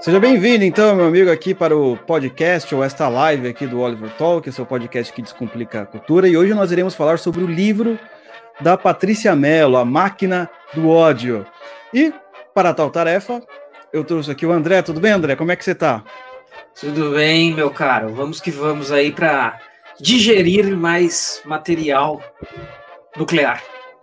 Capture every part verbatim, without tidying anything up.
Seja bem-vindo, então, meu amigo, aqui para o podcast, ou esta live aqui do Oliver Talk, esse é o podcast que descomplica a cultura, e hoje nós iremos falar sobre o livro da Patrícia Mello, A Máquina do Ódio. E, para tal tarefa, eu trouxe aqui o André. Tudo bem, André? Como é que você está? Tudo bem, meu caro. Vamos que vamos aí para digerir mais material nuclear.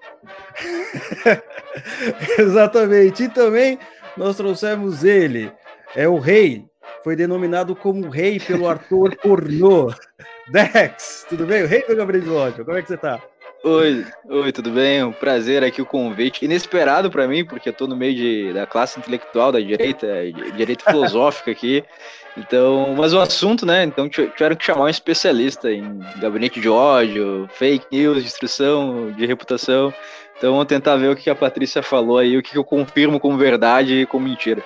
Exatamente. E também nós trouxemos ele, é o rei, foi denominado como rei pelo ator pornô, Dex. Tudo bem? O rei do Gabriel do Ódio. Como é que você tá? Oi, oi, tudo bem? Um prazer aqui o convite. Inesperado para mim, porque eu tô no meio de, da classe intelectual da direita, direita filosófica aqui. Então, mas o assunto, né? Então tiveram que chamar um especialista em gabinete de ódio, fake news, destruição de reputação. Então vamos tentar ver o que a Patrícia falou aí, o que eu confirmo como verdade e como mentira.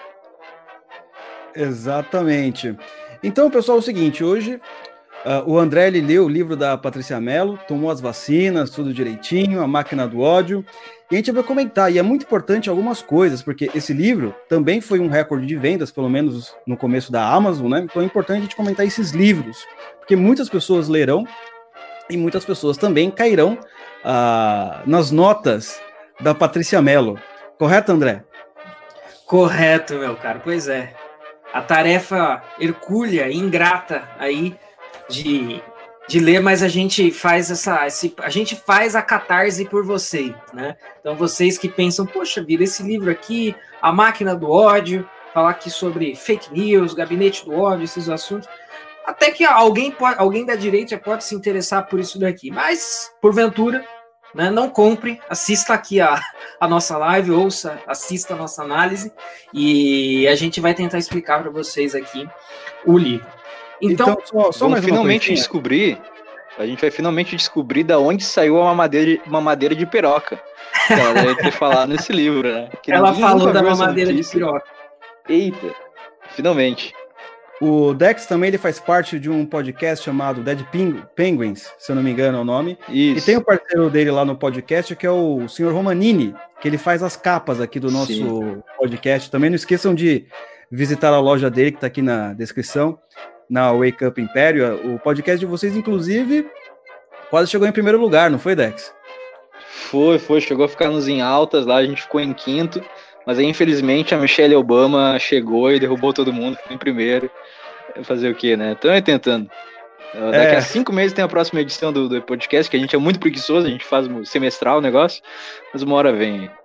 Exatamente. Então, pessoal, é o seguinte, hoje uh, o André ele leu o livro da Patrícia Mello, tomou as vacinas, tudo direitinho, A Máquina do Ódio, e a gente vai comentar, e é muito importante algumas coisas, porque esse livro também foi um recorde de vendas, pelo menos no começo da Amazon, né? Então é importante a gente comentar esses livros, porque muitas pessoas lerão e muitas pessoas também cairão uh, nas notas da Patrícia Mello. Correto, André? Correto, meu caro. Pois é. A tarefa hercúlea e ingrata aí de, de ler, mas a gente faz essa, esse, a gente faz a catarse por vocês, né? Então vocês que pensam, poxa vida, esse livro aqui, A Máquina do Ódio, falar aqui sobre fake news, gabinete do ódio, esses assuntos, até que alguém, pode, alguém da direita pode se interessar por isso daqui, mas porventura, né, não compre, assista aqui a, a nossa live, ouça, assista a nossa análise e a gente vai tentar explicar para vocês aqui o livro. Então, então só, só mais finalmente descobrir, a gente vai finalmente descobrir da onde saiu a mamadeira, mamadeira de piroca. Que ela deve ter falado nesse livro, né? Que ela falou da mamadeira de piroca. Eita, finalmente. O Dex também ele faz parte de um podcast chamado Dead Penguins, se eu não me engano é o nome. Isso. E tem um parceiro dele lá no podcast, que é o senhor Romanini, que ele faz as capas aqui do nosso Sim. podcast. Também não esqueçam de visitar a loja dele, que está aqui na descrição, na Wake Up Império. O podcast de vocês, inclusive, quase chegou em primeiro lugar, não foi, Dex? Foi, foi. Chegou a ficar nos em altas lá, a gente ficou em quinto. Mas aí, infelizmente, a Michelle Obama chegou e derrubou todo mundo, ficou em primeiro. Fazer o quê, né? Então é tentando. Daqui é. a cinco meses tem a próxima edição do, do podcast, que a gente é muito preguiçoso, a gente faz semestral o negócio, mas uma hora vem aí.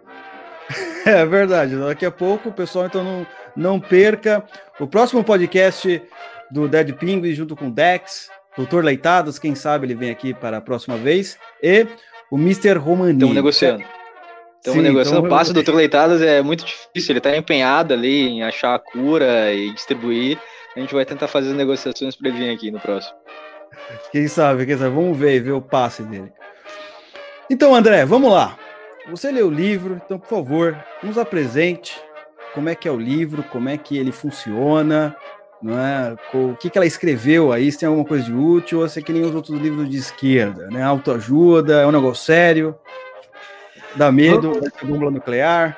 É verdade, daqui a pouco, pessoal, então não, não perca o próximo podcast do Dead Penguins junto com o Dex, doutor Leitados, quem sabe ele vem aqui para a próxima vez, e o mister Romani. Estamos negociando. Estamos negociando. Então, o passe do doutor Leitadas é muito difícil, ele está empenhado ali em achar a cura e distribuir. A gente vai tentar fazer as negociações para ele vir aqui no próximo. Quem sabe, quem sabe? Vamos ver, ver o passe dele. Então, André, vamos lá. Você leu o livro, então, por favor, nos apresente como é que é o livro, como é que ele funciona, não é? O que, que ela escreveu aí, se tem alguma coisa de útil, ou se é que nem os outros livros de esquerda, né? Autoajuda, é um negócio sério, dá medo, vai ter bomba nuclear.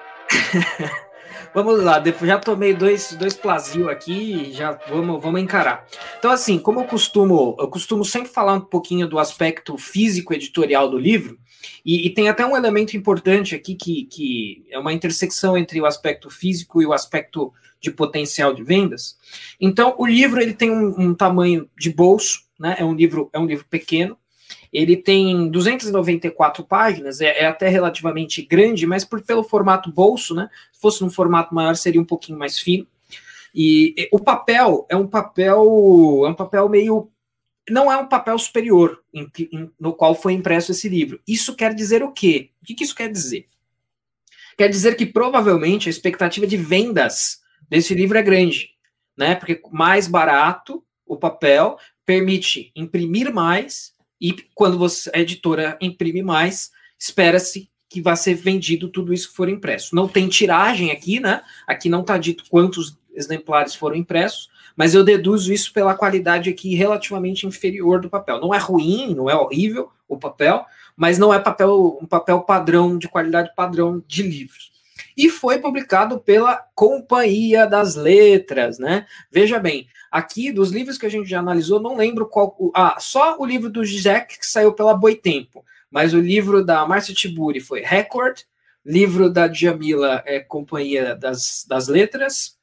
Vamos lá, já tomei dois, dois Plasil aqui, já vamos, vamos encarar. Então, assim, como eu costumo, eu costumo sempre falar um pouquinho do aspecto físico editorial do livro, e, e tem até um elemento importante aqui que, que é uma intersecção entre o aspecto físico e o aspecto de potencial de vendas. Então, o livro ele tem um, um tamanho de bolso, né? É um livro, é um livro pequeno. Ele tem duzentas e noventa e quatro páginas, é, é até relativamente grande, mas por, pelo formato bolso, né? Se fosse num formato maior, seria um pouquinho mais fino. E, e o papel é um papel, é um papel meio, não é um papel superior em, em, no qual foi impresso esse livro. Isso quer dizer o quê? O que, que isso quer dizer? Quer dizer que provavelmente a expectativa de vendas desse livro é grande, né? Porque mais barato o papel permite imprimir mais. E quando você, a editora imprime mais, espera-se que vai ser vendido tudo isso que for impresso. Não tem tiragem aqui, né? Aqui não está dito quantos exemplares foram impressos, mas eu deduzo isso pela qualidade aqui relativamente inferior do papel. Não é ruim, não é horrível o papel, mas não é papel, um papel padrão, de qualidade padrão de livros. e foi publicado pela Companhia das Letras, né? Veja bem, aqui dos livros que a gente já analisou, não lembro qual... Ah, só o livro do Zizek que saiu pela Boitempo, mas o livro da Márcia Tiburi foi Record, livro da Djamila é Companhia das, das Letras,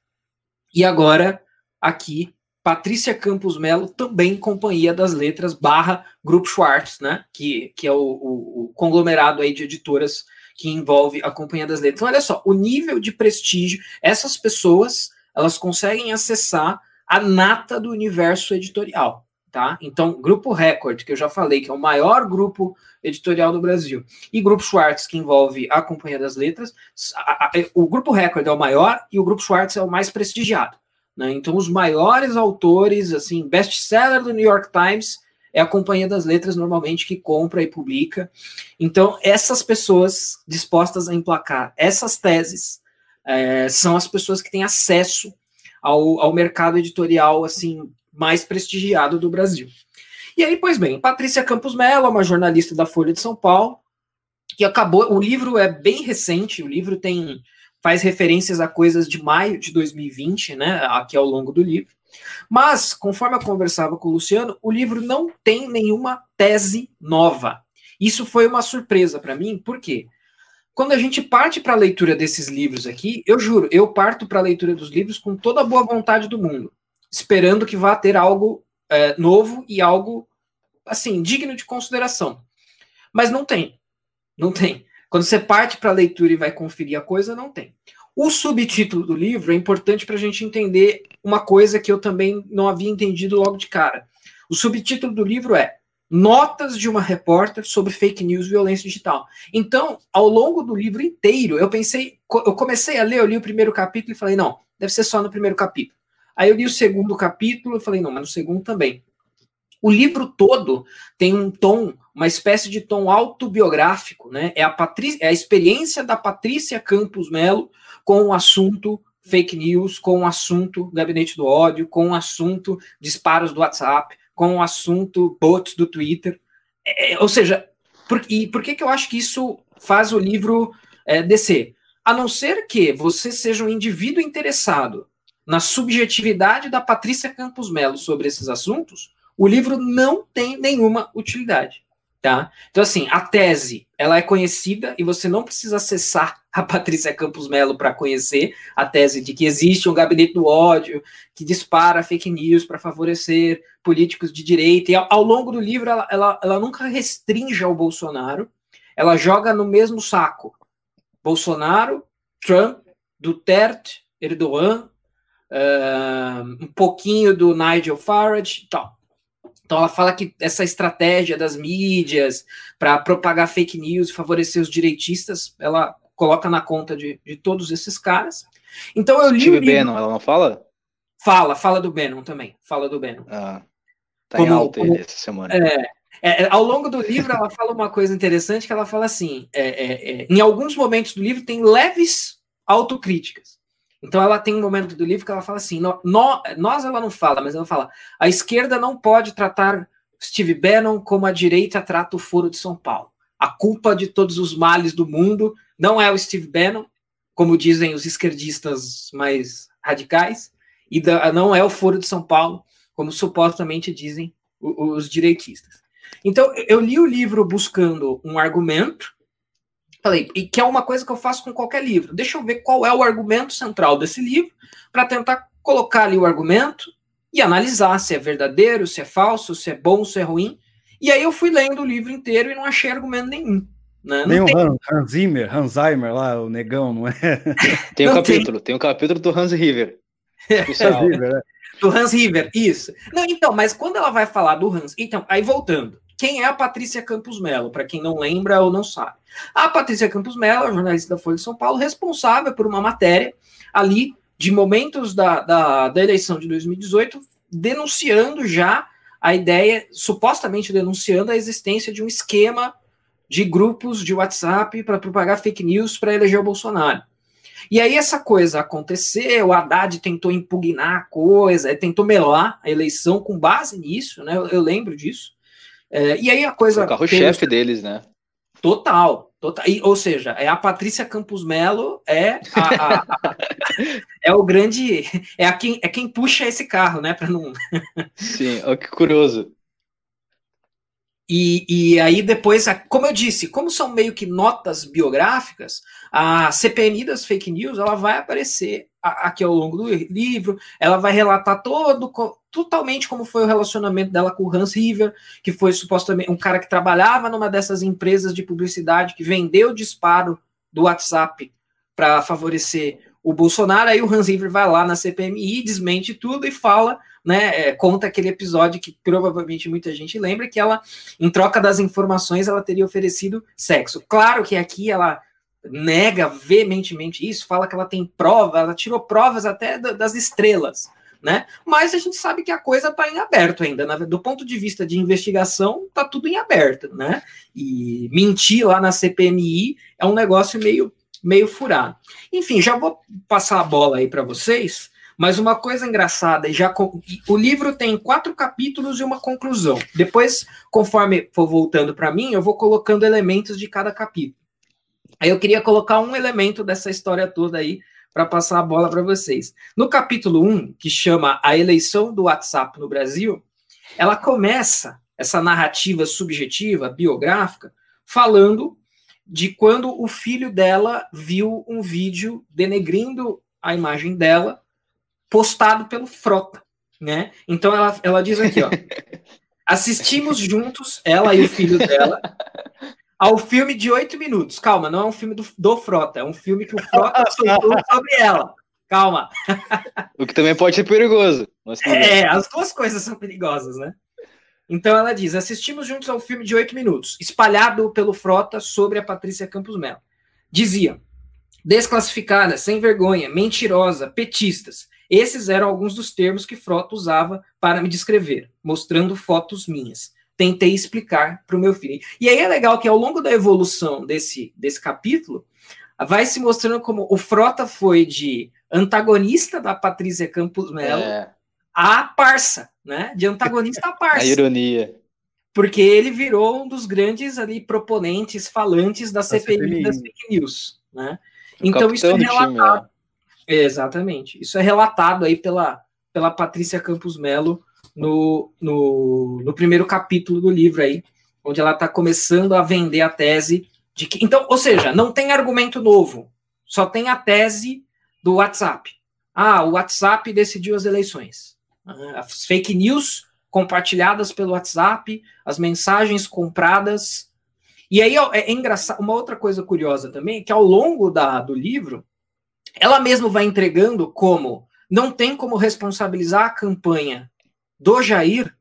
e agora, aqui, Patrícia Campos Melo, também Companhia das Letras, barra Grupo Schwartz, né? Que, que é o, o, o conglomerado aí de editoras que envolve a Companhia das Letras. Então, olha só, o nível de prestígio, essas pessoas, elas conseguem acessar a nata do universo editorial, tá? Então, Grupo Record, que eu já falei, que é o maior grupo editorial do Brasil, e Grupo Schwartz, que envolve a Companhia das Letras, a, a, o Grupo Record é o maior e o Grupo Schwartz é o mais prestigiado, né? Então, os maiores autores, assim, best-seller do New York Times é a Companhia das Letras, normalmente, que compra e publica. Então, essas pessoas dispostas a emplacar essas teses é, são as pessoas que têm acesso ao, ao mercado editorial, assim, mais prestigiado do Brasil. E aí, pois bem, Patrícia Campos Melo é uma jornalista da Folha de São Paulo, que acabou, o livro é bem recente, o livro tem... faz referências a coisas de maio de dois mil e vinte, né, aqui ao longo do livro. Mas, conforme eu conversava com o Luciano, o livro não tem nenhuma tese nova. Isso foi uma surpresa para mim, por quê? Quando a gente parte para a leitura desses livros aqui, eu juro, eu parto para a leitura dos livros com toda a boa vontade do mundo, esperando que vá ter algo é, novo e algo, assim, digno de consideração. Mas não tem, não tem. Quando você parte para a leitura e vai conferir a coisa, não tem. O subtítulo do livro é importante para a gente entender uma coisa que eu também não havia entendido logo de cara. O subtítulo do livro é Notas de uma repórter sobre fake news e violência digital. Então, ao longo do livro inteiro, eu pensei, eu comecei a ler, eu li o primeiro capítulo e falei, não, deve ser só no primeiro capítulo. Aí eu li o segundo capítulo e falei, não, mas no segundo também. O livro todo tem um tom, uma espécie de tom autobiográfico, né? É a, Patrícia, é a experiência da Patrícia Campos Melo com o assunto fake news, com o assunto gabinete do ódio, com o assunto disparos do WhatsApp, com o assunto bots do Twitter. É, ou seja, por, e por que, que eu acho que isso faz o livro é, descer? A não ser que você seja um indivíduo interessado na subjetividade da Patrícia Campos Melo sobre esses assuntos, o livro não tem nenhuma utilidade, tá? Então, assim, a tese, ela é conhecida e você não precisa acessar a Patrícia Campos Melo para conhecer a tese de que existe um gabinete do ódio que dispara fake news para favorecer políticos de direita. E ao, ao longo do livro, ela, ela, ela nunca restringe ao Bolsonaro, ela joga no mesmo saco. Bolsonaro, Trump, Duterte, Erdogan, uh, um pouquinho do Nigel Farage e tal. Então ela fala que essa estratégia das mídias para propagar fake news e favorecer os direitistas, ela coloca na conta de, de todos esses caras. Então eu li Steve o livro... Bannon, ela não fala? Fala, fala do Bannon também, fala do Bannon. Ah, tá como, em alta como, essa semana. É, é, ao longo do livro ela fala uma coisa interessante, que ela fala assim, é, é, é, em alguns momentos do livro tem leves autocríticas. Então ela tem um momento do livro que ela fala assim, no, no, nós ela não fala, mas ela fala, a esquerda não pode tratar Steve Bannon como a direita trata o Foro de São Paulo. A culpa de todos os males do mundo não é o Steve Bannon, como dizem os esquerdistas mais radicais, e da, não é o Foro de São Paulo, como supostamente dizem os, os direitistas. Então eu li o livro buscando um argumento, falei, e que é uma coisa que eu faço com qualquer livro. Deixa eu ver qual é o argumento central desse livro, para tentar colocar ali o argumento e analisar se é verdadeiro, se é falso, se é bom, se é ruim. E aí eu fui lendo o livro inteiro e não achei argumento nenhum. Né? Nem não o tem... Hans, Hans Zimmer, Hans Zimmer lá, o negão, não é? Tem um não capítulo, tem... tem um capítulo do Hans River. Hans Zimmer, é. Do Hans River, isso. Não, então, mas quando ela vai falar do Hans... Então, aí voltando. Quem é a Patrícia Campos Melo? Para quem não lembra ou não sabe. A Patrícia Campos Melo, jornalista da Folha de São Paulo, responsável por uma matéria ali de momentos da, da, da eleição de dois mil e dezoito, denunciando já a ideia, supostamente denunciando a existência de um esquema de grupos de WhatsApp para propagar fake news para eleger o Bolsonaro. E aí essa coisa aconteceu, o Haddad tentou impugnar a coisa, tentou melar a eleição com base nisso, né? Eu, eu lembro disso. É, e aí a coisa... Foi o carro-chefe deles, né? Total, Total, e, ou seja, é a Patrícia Campos Melo, é a, a, a, é o grande, é, a quem, é quem puxa esse carro, né, para não... Sim, olha que curioso. E, e aí depois, como eu disse, como são meio que notas biográficas, a C P M I das fake news, ela vai aparecer aqui ao longo do livro, ela vai relatar todo, totalmente como foi o relacionamento dela com o Hans River, que foi supostamente um cara que trabalhava numa dessas empresas de publicidade, que vendeu o disparo do WhatsApp para favorecer o Bolsonaro. Aí o Hans River vai lá na C P M I, desmente tudo e fala, né, é, conta aquele episódio que provavelmente muita gente lembra, que ela, em troca das informações, ela teria oferecido sexo. Claro que aqui ela nega veementemente isso, fala que ela tem prova, ela tirou provas até das estrelas, né? Mas a gente sabe que a coisa está em aberto ainda, né? Do ponto de vista de investigação, está tudo em aberto, né? E mentir lá na C P M I é um negócio meio, meio furado. Enfim, já vou passar a bola aí para vocês, mas uma coisa engraçada, já o livro tem quatro capítulos e uma conclusão. Depois, conforme for voltando para mim, eu vou colocando elementos de cada capítulo. Aí eu queria colocar um elemento dessa história toda aí para passar a bola para vocês. No capítulo um, que chama A Eleição do WhatsApp no Brasil, ela começa essa narrativa subjetiva, biográfica, falando de quando o filho dela viu um vídeo denegrindo a imagem dela, postado pelo Frota, né? Então ela, ela diz aqui, ó, assistimos juntos, ela e o filho dela, ao filme de oito minutos. Calma, não é um filme do, do Frota, é um filme que o Frota soltou sobre ela. Calma. O que também pode ser perigoso. Mas é, as duas coisas são perigosas, né? Então ela diz, assistimos juntos ao filme de oito minutos, espalhado pelo Frota sobre a Patrícia Campos Melo. Dizia, desclassificada, sem vergonha, mentirosa, petistas. Esses eram alguns dos termos que Frota usava para me descrever, mostrando fotos minhas. Tentei explicar para o meu filho. E aí é legal que ao longo da evolução desse, desse capítulo, vai se mostrando como o Frota foi de antagonista da Patrícia Campos Melo é. a parça, né? De antagonista a parça. A ironia. Porque ele virou um dos grandes ali proponentes, falantes da C P I das fake news, né? O então isso é relatado. Time, é. Exatamente. Isso é relatado aí pela, pela Patrícia Campos Melo No, no, no primeiro capítulo do livro aí, onde ela está começando a vender a tese de que... Então, ou seja, não tem argumento novo, só tem a tese do WhatsApp. Ah, o WhatsApp decidiu as eleições. As fake news compartilhadas pelo WhatsApp, as mensagens compradas. E aí é, é engraçado, uma outra coisa curiosa também, é que ao longo da, do livro, ela mesma vai entregando como não tem como responsabilizar a campanha do Jair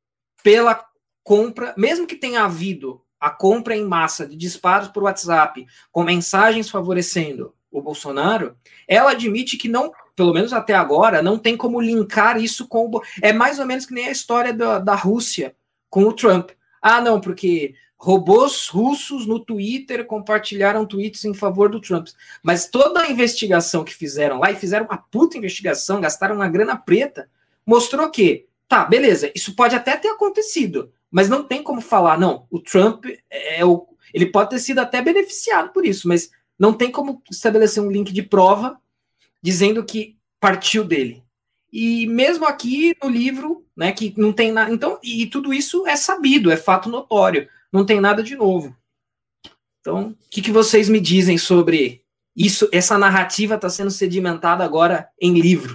pela compra, mesmo que tenha havido a compra em massa de disparos por WhatsApp com mensagens favorecendo o Bolsonaro, ela admite que não, pelo menos até agora, não tem como linkar isso com o... É mais ou menos que nem a história da, da Rússia com o Trump. Ah, não, porque robôs russos no Twitter compartilharam tweets em favor do Trump. Mas toda a investigação que fizeram lá, e fizeram uma puta investigação, gastaram uma grana preta, mostrou que tá, beleza, isso pode até ter acontecido, mas não tem como falar, não, o Trump, é o, ele pode ter sido até beneficiado por isso, mas não tem como estabelecer um link de prova dizendo que partiu dele. E mesmo aqui no livro, né, que não tem nada, então, e tudo isso é sabido, é fato notório, não tem nada de novo. Então, o que, que vocês me dizem sobre isso, essa narrativa está sendo sedimentada agora em livro?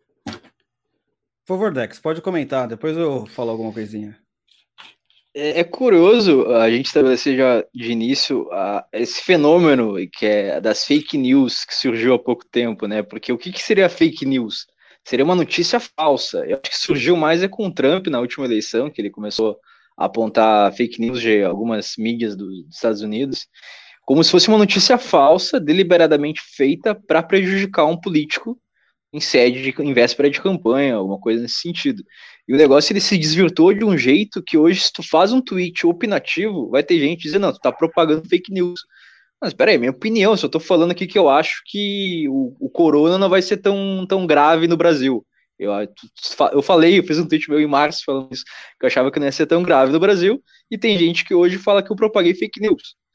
Por favor, Dex, pode comentar, depois eu falo alguma coisinha. É, é curioso a gente estabelecer já de início a, esse fenômeno que é das fake news que surgiu há pouco tempo, né? Porque o que, que seria fake news? Seria uma notícia falsa. Eu acho que surgiu mais é com o Trump na última eleição, que ele começou a apontar fake news de algumas mídias do, dos Estados Unidos, como se fosse uma notícia falsa, deliberadamente feita para prejudicar um político em sede de em véspera de campanha, alguma coisa nesse sentido. E o negócio ele se desvirtuou de um jeito que hoje, se tu faz um tweet opinativo, vai ter gente dizendo, não, tu tá propagando fake news. Mas peraí, minha opinião, se eu tô falando aqui que eu acho que o, o corona não vai ser tão, tão grave no Brasil. Eu, eu falei, eu fiz um tweet meu em março falando isso, que eu achava que não ia ser tão grave no Brasil, e tem gente que hoje fala que eu propaguei fake news.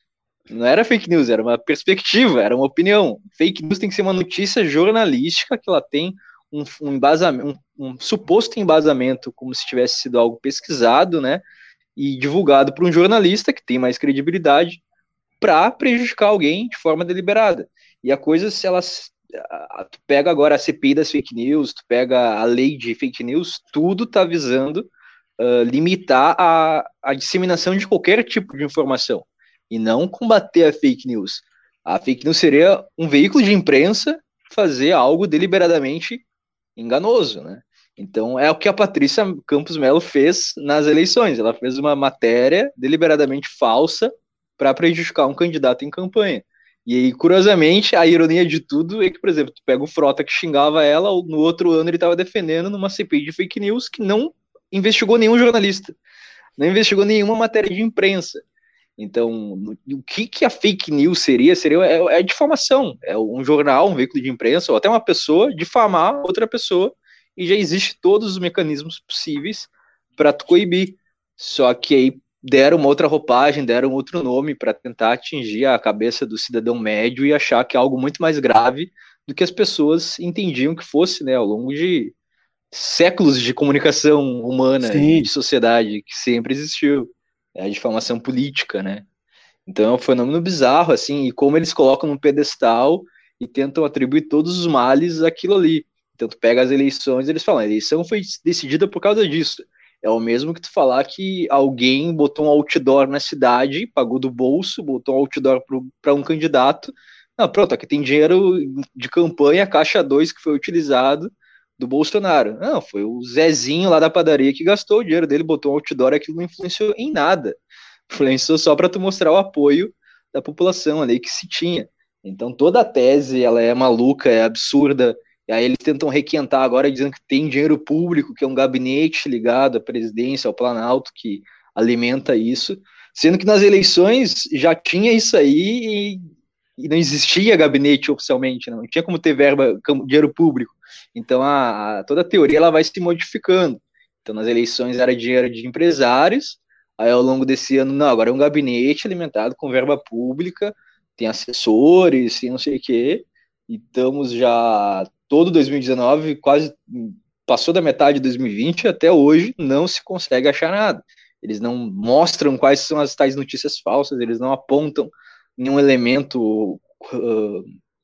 Não era fake news, era uma perspectiva, era uma opinião. Fake news tem que ser uma notícia jornalística que ela tem um, um embasamento, um, um suposto embasamento, como se tivesse sido algo pesquisado, né? E divulgado por um jornalista que tem mais credibilidade para prejudicar alguém de forma deliberada. E a coisa, se elas. Tu pega agora a C P I das fake news, tu pega a lei de fake news, tudo está visando uh, limitar a, a disseminação de qualquer tipo de informação e não combater a fake news. A fake news seria um veículo de imprensa fazer algo deliberadamente enganoso, né? Então é o que a Patrícia Campos Melo fez nas eleições. Ela fez uma matéria deliberadamente falsa para prejudicar um candidato em campanha. E aí, curiosamente, a ironia de tudo é que, por exemplo, tu pega o Frota que xingava ela, no outro ano ele estava defendendo numa C P I de fake news que não investigou nenhum jornalista, não investigou nenhuma matéria de imprensa. Então, o que, que a fake news seria? Seria é, é difamação. É um jornal, um veículo de imprensa, ou até uma pessoa difamar outra pessoa, e já existe todos os mecanismos possíveis para tu coibir. Só que aí deram uma outra roupagem, deram outro nome para tentar atingir a cabeça do cidadão médio e achar que é algo muito mais grave do que as pessoas entendiam que fosse, né, ao longo de séculos de comunicação humana Sim. e de sociedade que sempre existiu. É a difamação política, né? Então é um fenômeno bizarro, assim, e como eles colocam num pedestal e tentam atribuir todos os males àquilo ali. Então tu pega as eleições e eles falam, a eleição foi decidida por causa disso. É o mesmo que tu falar que alguém botou um outdoor na cidade, pagou do bolso, botou um outdoor para um candidato. Não, pronto, aqui tem dinheiro de campanha, caixa dois que foi utilizado do Bolsonaro. Não, foi o Zezinho lá da padaria que gastou o dinheiro dele, botou um outdoor, aquilo não influenciou em nada. Influenciou só para tu mostrar o apoio da população ali que se tinha. Então toda a tese, ela é maluca, é absurda, e aí eles tentam requentar agora dizendo que tem dinheiro público, que é um gabinete ligado à presidência, ao Planalto, que alimenta isso, sendo que nas eleições já tinha isso aí e, e não existia gabinete oficialmente, não tinha como ter verba, dinheiro público. Então a, a, toda a teoria ela vai se modificando. Então nas eleições era dinheiro de empresários, aí ao longo desse ano, não, agora é um gabinete alimentado com verba pública, tem assessores, tem não sei o quê, e estamos já todo dois mil e dezenove, quase passou da metade de dois mil e vinte, até hoje não se consegue achar nada. Eles não mostram quais são as tais notícias falsas, eles não apontam nenhum elemento uh,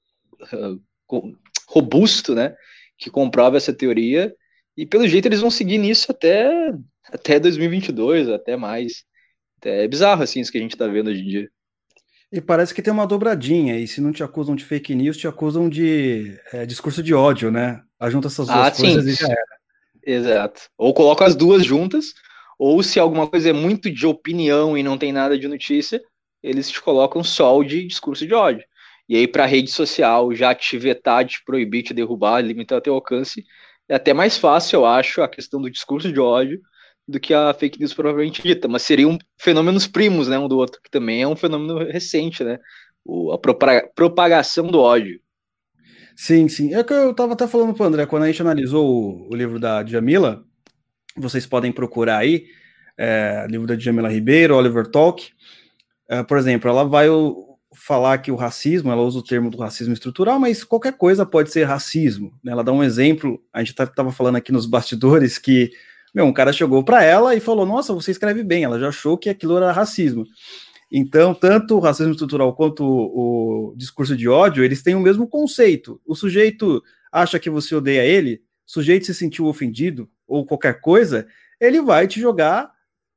uh, robusto, né, que comprova essa teoria, e pelo jeito eles vão seguir nisso até, até dois mil e vinte e dois, até mais. É bizarro, assim, isso que a gente tá vendo hoje em dia. E parece que tem uma dobradinha, e se não te acusam de fake news, te acusam de é, discurso de ódio, né? Ajunta essas duas Ah, coisas sim. e já era. Exato. Ou coloca as duas juntas, ou se alguma coisa é muito de opinião e não tem nada de notícia, eles te colocam só o de discurso de ódio. E aí, para a rede social já te vetar, te proibir, te derrubar, limitar teu alcance, é até mais fácil, eu acho, a questão do discurso de ódio do que a fake news propriamente dita. Mas seriam fenômenos primos, né, um do outro, que também é um fenômeno recente, né? O, a propagação do ódio. Sim, sim. É que eu estava até falando para o André, quando a gente analisou o, o livro da Djamila, vocês podem procurar aí, é, livro da Djamila Ribeiro, Oliver Talk. É, por exemplo, ela vai o, falar que o racismo, ela usa o termo do racismo estrutural, mas qualquer coisa pode ser racismo, né? Ela dá um exemplo, a gente estava tá, falando aqui nos bastidores que, meu, um cara chegou para ela e falou, nossa, você escreve bem, ela já achou que aquilo era racismo. Então, tanto o racismo estrutural quanto o, o discurso de ódio, eles têm o mesmo conceito. O sujeito acha que você odeia ele, o sujeito se sentiu ofendido ou qualquer coisa, ele vai te jogar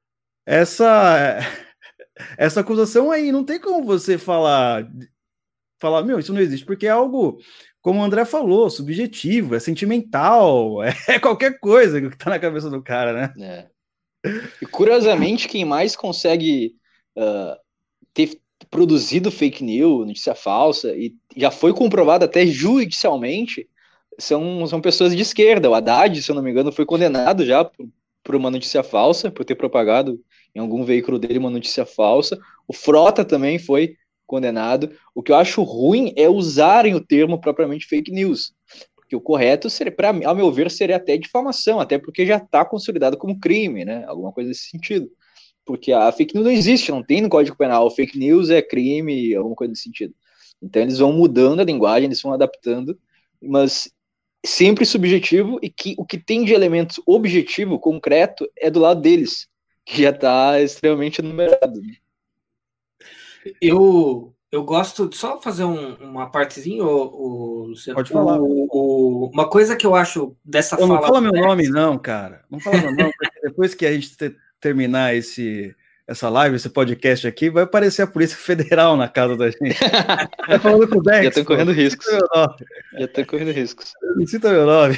essa essa acusação aí. Não tem como você falar, falar, meu, isso não existe, porque é algo, como o André falou, subjetivo, é sentimental, é qualquer coisa que tá na cabeça do cara, né? É. E curiosamente, quem mais consegue uh, ter produzido fake news, notícia falsa, e já foi comprovado até judicialmente, são, são pessoas de esquerda. O Haddad, se eu não me engano, foi condenado já por, por uma notícia falsa, por ter propagado em algum veículo dele uma notícia falsa. O Frota também foi condenado. O que eu acho ruim é usarem o termo propriamente fake news. Porque o correto, seria, pra, ao meu ver, seria até difamação, até porque já está consolidado como crime, né? Alguma coisa nesse sentido. porque a fake news não existe, não tem no Código Penal. Fake news é crime, alguma coisa nesse sentido. Então eles vão mudando a linguagem, eles vão adaptando, mas sempre subjetivo, e que o que tem de elementos objetivo, concreto, é do lado deles, que já está extremamente numerado. Eu, eu gosto de só fazer um, uma partezinha, o, o Luciano. Pode falar. O, o, uma coisa que eu acho dessa Pô, fala. não fala meu nome, não, cara. Não fala meu nome, porque depois que a gente te, terminar esse, essa live, esse podcast aqui, vai aparecer a Polícia Federal na casa da gente. Tá falando com o Dex. Já estão correndo riscos. Já estão correndo riscos. Não cita meu nome.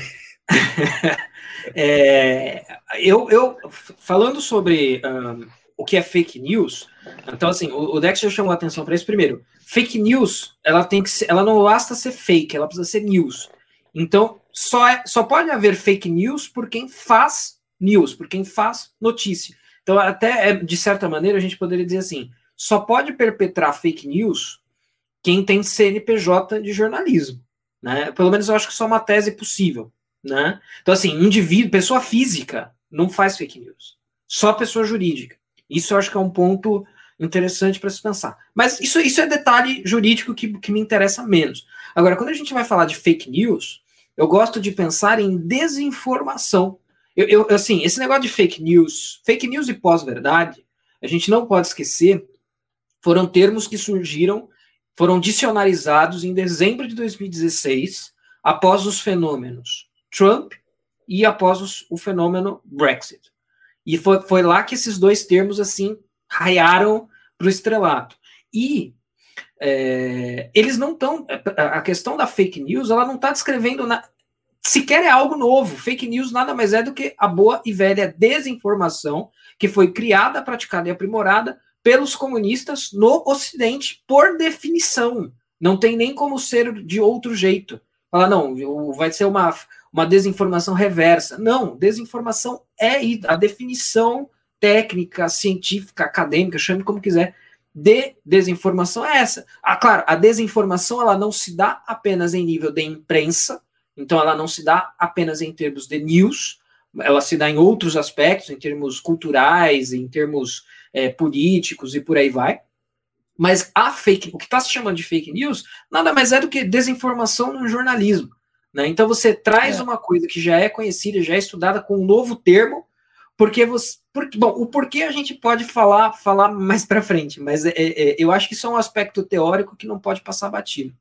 É, eu, eu, falando sobre um, o que é fake news, então assim, o, o Dex já chamou a atenção para isso. Primeiro, fake news, ela tem que ser, ela não basta ser fake, ela precisa ser news. Então, só, é, só pode haver fake news por quem faz news, por quem faz notícia. Então, até de certa maneira, a gente poderia dizer assim, só pode perpetrar fake news quem tem C N P J de jornalismo, né? Pelo menos eu acho que isso é uma tese possível, né? Então, assim, indivíduo, pessoa física não faz fake news, só pessoa jurídica. Isso eu acho que é um ponto interessante para se pensar. Mas isso, isso é detalhe jurídico que, que me interessa menos. Agora, quando a gente vai falar de fake news, eu gosto de pensar em desinformação. Eu, eu, assim, esse negócio de fake news, fake news e pós-verdade, a gente não pode esquecer, foram termos que surgiram, foram dicionarizados em dezembro de dois mil e dezesseis, após os fenômenos Trump e após os, o fenômeno Brexit. E foi, foi lá que esses dois termos, assim, raiaram para o estrelato. E é, eles não estão... A questão da fake news, ela não está descrevendo... Na, sequer é algo novo. Fake news nada mais é do que a boa e velha desinformação que foi criada, praticada e aprimorada pelos comunistas no Ocidente, por definição. Não tem nem como ser de outro jeito. Falar, não, vai ser uma, uma desinformação reversa. Não, desinformação é a definição técnica, científica, acadêmica, chame como quiser, de desinformação é essa. Ah, claro, a desinformação ela não se dá apenas em nível de imprensa, então ela não se dá apenas em termos de news, ela se dá em outros aspectos, em termos culturais, em termos é, políticos e por aí vai. Mas a fake, o que está se chamando de fake news nada mais é do que desinformação no jornalismo, né? Então você traz é. uma coisa que já é conhecida, já é estudada com um novo termo, porque você, porque, bom, o porquê a gente pode falar, falar mais para frente, mas é, é, eu acho que isso é um aspecto teórico que não pode passar batido.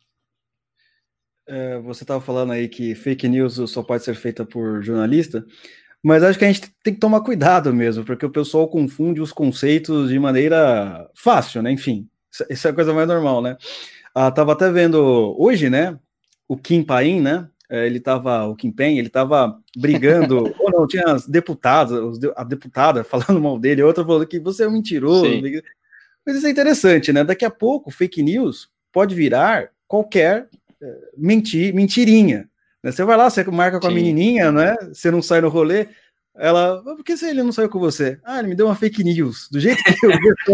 É, você estava falando aí que fake news só pode ser feita por jornalista, mas acho que a gente tem que tomar cuidado mesmo, porque o pessoal confunde os conceitos de maneira fácil, né? Enfim, isso é a coisa mais normal, né? Ah, tava até vendo hoje, né? O Kim Paim, né? Ele tava, o Kim Pen, ele tava brigando, ou não, tinha as deputadas, a deputada falando mal dele, outra falando que você é um mentiroso. Sim. Mas isso é interessante, né? Daqui a pouco, fake news pode virar qualquer mentir, mentirinha. Né? Você vai lá, você marca com a Sim. menininha, né? Você não sai no rolê, ela, por que ele não saiu com você? Ah, ele me deu uma fake news, do jeito que eu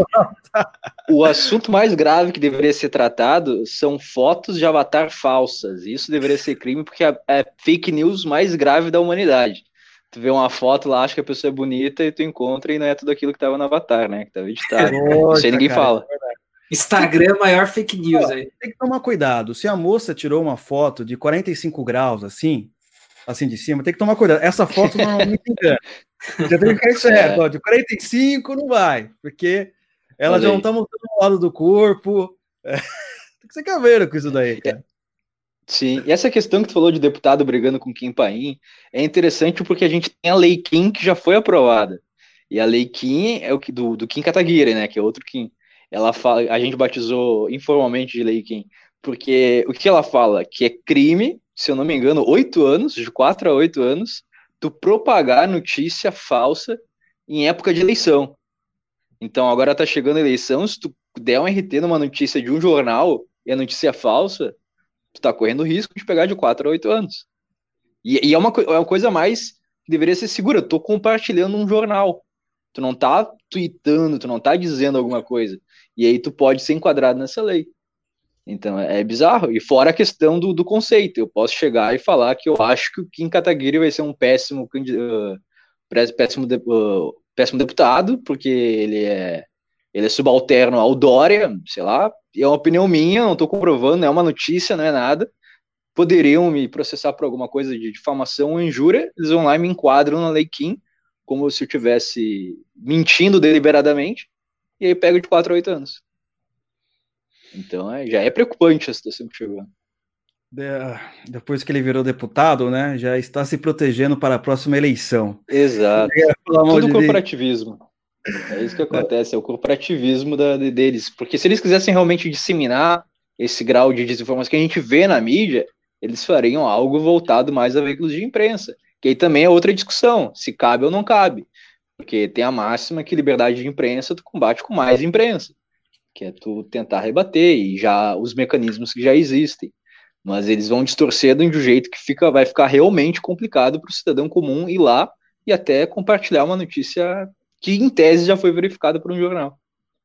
O assunto mais grave que deveria ser tratado são fotos de avatar falsas. Isso deveria ser crime, porque é a fake news mais grave da humanidade. Tu vê uma foto lá, acha que a pessoa é bonita e tu encontra e não é tudo aquilo que estava no avatar, né? Que estava editado. Poxa, isso aí ninguém cara, fala. É Instagram, maior fake news aí. Tem que tomar cuidado. Se a moça tirou uma foto de quarenta e cinco graus, assim, assim de cima, tem que tomar cuidado. Essa foto não me engana. Já tem que ficar certo, ó, de quarenta e cinco não vai, porque ela Olha já aí. Não tá mostrando o lado do corpo. É. Tem que ser caveira com isso daí, cara. Sim, e essa questão que tu falou de deputado brigando com Kim Paim é interessante porque a gente tem a Lei Kim que já foi aprovada. E a Lei Kim é o que do, do Kim Kataguiri, né, que é outro Kim. Ela fala, a gente batizou informalmente de Lei Kim, porque o que ela fala? Que é crime, se eu não me engano, oito anos, de quatro a oito anos, tu propagar notícia falsa em época de eleição. Então agora tá chegando a eleição, se tu der um R T numa notícia de um jornal e a notícia é falsa, tu tá correndo risco de pegar de quatro a oito anos. E, e é, uma, é uma coisa mais que deveria ser segura, eu tô compartilhando um jornal. Tu não tá tweetando, tu não tá dizendo alguma coisa. E aí tu pode ser enquadrado nessa lei. Então é bizarro. E fora a questão do, do conceito, eu posso chegar e falar que eu acho que o Kim Kataguiri vai ser um péssimo, uh, péssimo uh, péssimo deputado, porque ele é, ele é subalterno ao Dória, sei lá, e é uma opinião minha, não estou comprovando, não é uma notícia, não é nada. Poderiam me processar por alguma coisa de difamação ou injúria, eles vão lá e me enquadram na Lei Kim, como se eu estivesse mentindo deliberadamente, e aí pego de quatro a oito anos. Então é, já é preocupante a situação que chegou. Depois que ele virou deputado, né, já está se protegendo para a próxima eleição. Exato. Tudo corporativismo. É isso que acontece, é o corporativismo da, deles. Porque se eles quisessem realmente disseminar esse grau de desinformação que a gente vê na mídia, eles fariam algo voltado mais a veículos de imprensa. Que aí também é outra discussão, se cabe ou não cabe. Porque tem a máxima que liberdade de imprensa tu combate com mais imprensa. Que é tu tentar rebater, e já os mecanismos que já existem. Mas eles vão distorcer de um jeito que fica, vai ficar realmente complicado para o cidadão comum ir lá e até compartilhar uma notícia que, em tese, já foi verificada por um jornal.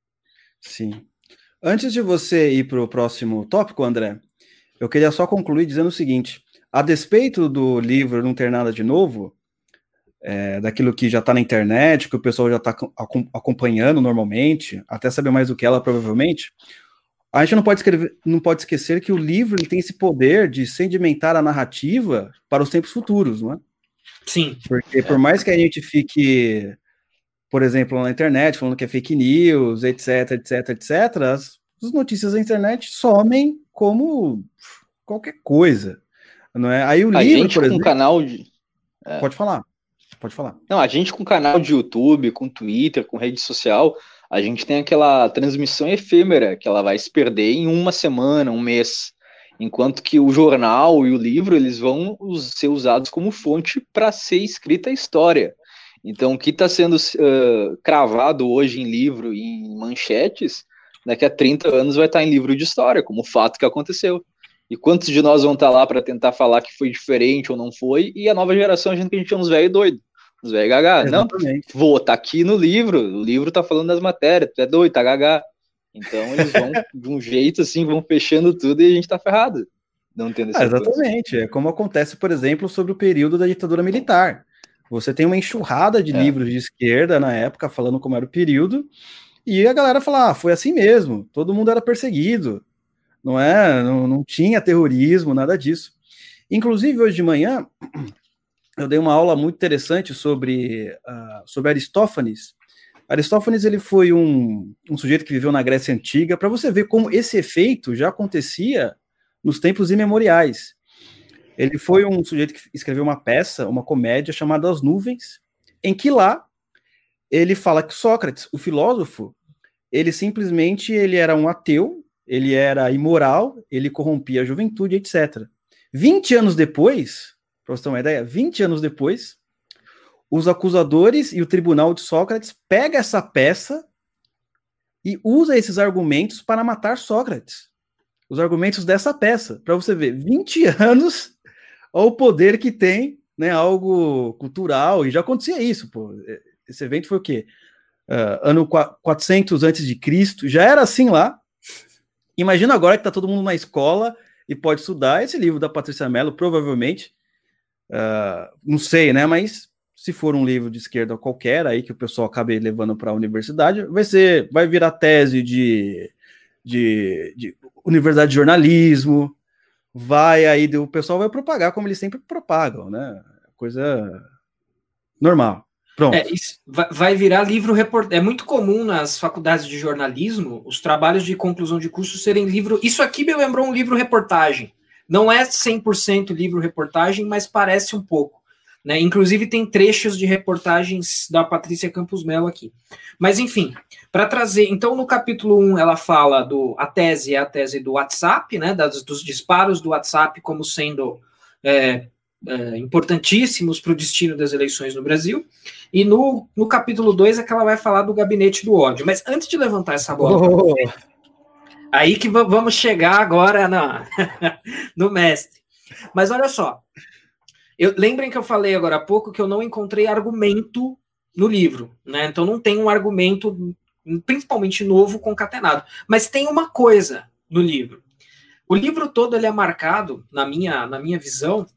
Sim. Antes de você ir para o próximo tópico, André, eu queria só concluir dizendo o seguinte: a despeito do livro Não Ter Nada de Novo, é, daquilo que já está na internet, que o pessoal já está acompanhando normalmente, até saber mais do que ela, provavelmente, a gente não pode, escrever, não pode esquecer que o livro ele tem esse poder de sedimentar a narrativa para os tempos futuros, não é? Sim. Porque é. Por mais que a gente fique, por exemplo, na internet, falando que é fake news, etc, etc, etc, as, as notícias da internet somem como qualquer coisa, não é? Aí o a livro, gente por com exemplo... canal de... É. Pode falar, pode falar. Não, a gente com canal de YouTube, com Twitter, com rede social... A gente tem aquela transmissão efêmera que ela vai se perder em uma semana, um mês, enquanto que o jornal e o livro eles vão ser usados como fonte para ser escrita a história. Então, o que está sendo uh, cravado hoje em livro e em manchetes, daqui a trinta anos vai estar em livro de história, como o fato que aconteceu. E quantos de nós vão estar lá para tentar falar que foi diferente ou não foi, e a nova geração, a gente que a gente é uns velhos doidos. Os velhos gaga. Não, vou, tá aqui no livro, o livro tá falando das matérias, tu é doido, tá gaga. Então eles vão de um jeito assim, vão fechando tudo e a gente tá ferrado. Não tendo esse ah, exatamente, é como acontece, por exemplo, sobre o período da ditadura militar. Você tem uma enxurrada de é. livros de esquerda na época, falando como era o período, e a galera fala, ah, foi assim mesmo, todo mundo era perseguido, não é? Não, não tinha terrorismo, nada disso. Inclusive, hoje de manhã... eu dei uma aula muito interessante sobre, uh, sobre Aristófanes. Aristófanes ele foi um, um sujeito que viveu na Grécia Antiga, para você ver como esse efeito já acontecia nos tempos imemoriais. Ele foi um sujeito que escreveu uma peça, uma comédia chamada As Nuvens, em que lá ele fala que Sócrates, o filósofo, ele simplesmente ele era um ateu, ele era imoral, ele corrompia a juventude, etcétera. vinte anos depois... para você ter uma ideia, vinte anos depois, os acusadores e o tribunal de Sócrates pega essa peça e usa esses argumentos para matar Sócrates. Os argumentos dessa peça, para você ver, vinte anos ao poder que tem, né, algo cultural, e já acontecia isso, pô. Esse evento foi o quê? Uh, ano quatrocentos antes de Cristo, já era assim lá. Imagina agora que está todo mundo na escola e pode estudar esse livro da Patrícia Mello, provavelmente. Uh, não sei, né? Mas se for um livro de esquerda qualquer aí que o pessoal acabe levando para a universidade, vai ser, vai virar tese de, de, de universidade de jornalismo, vai aí, o pessoal vai propagar como eles sempre propagam, né? Coisa normal. Pronto. É, isso vai virar livro reportagem. É muito comum nas faculdades de jornalismo os trabalhos de conclusão de curso serem livro. Isso aqui me lembrou um livro reportagem. Não é cem por cento livro-reportagem, mas parece um pouco. Né? Inclusive tem trechos de reportagens da Patrícia Campos Mello aqui. Mas, enfim, para trazer... Então, no capítulo um, ela fala do... A tese é a tese do WhatsApp, né? Das, dos disparos do WhatsApp como sendo é, é, importantíssimos para o destino das eleições no Brasil. E no, no capítulo dois é que ela vai falar do gabinete do ódio. Mas antes de levantar essa bola... Oh. Aí que vamos chegar agora na, no mestre. Mas olha só, eu, lembrem que eu falei agora há pouco que eu não encontrei argumento no livro, né? Então não tem um argumento, principalmente novo, concatenado. Mas tem uma coisa no livro. O livro todo ele é marcado, na minha, na minha visão,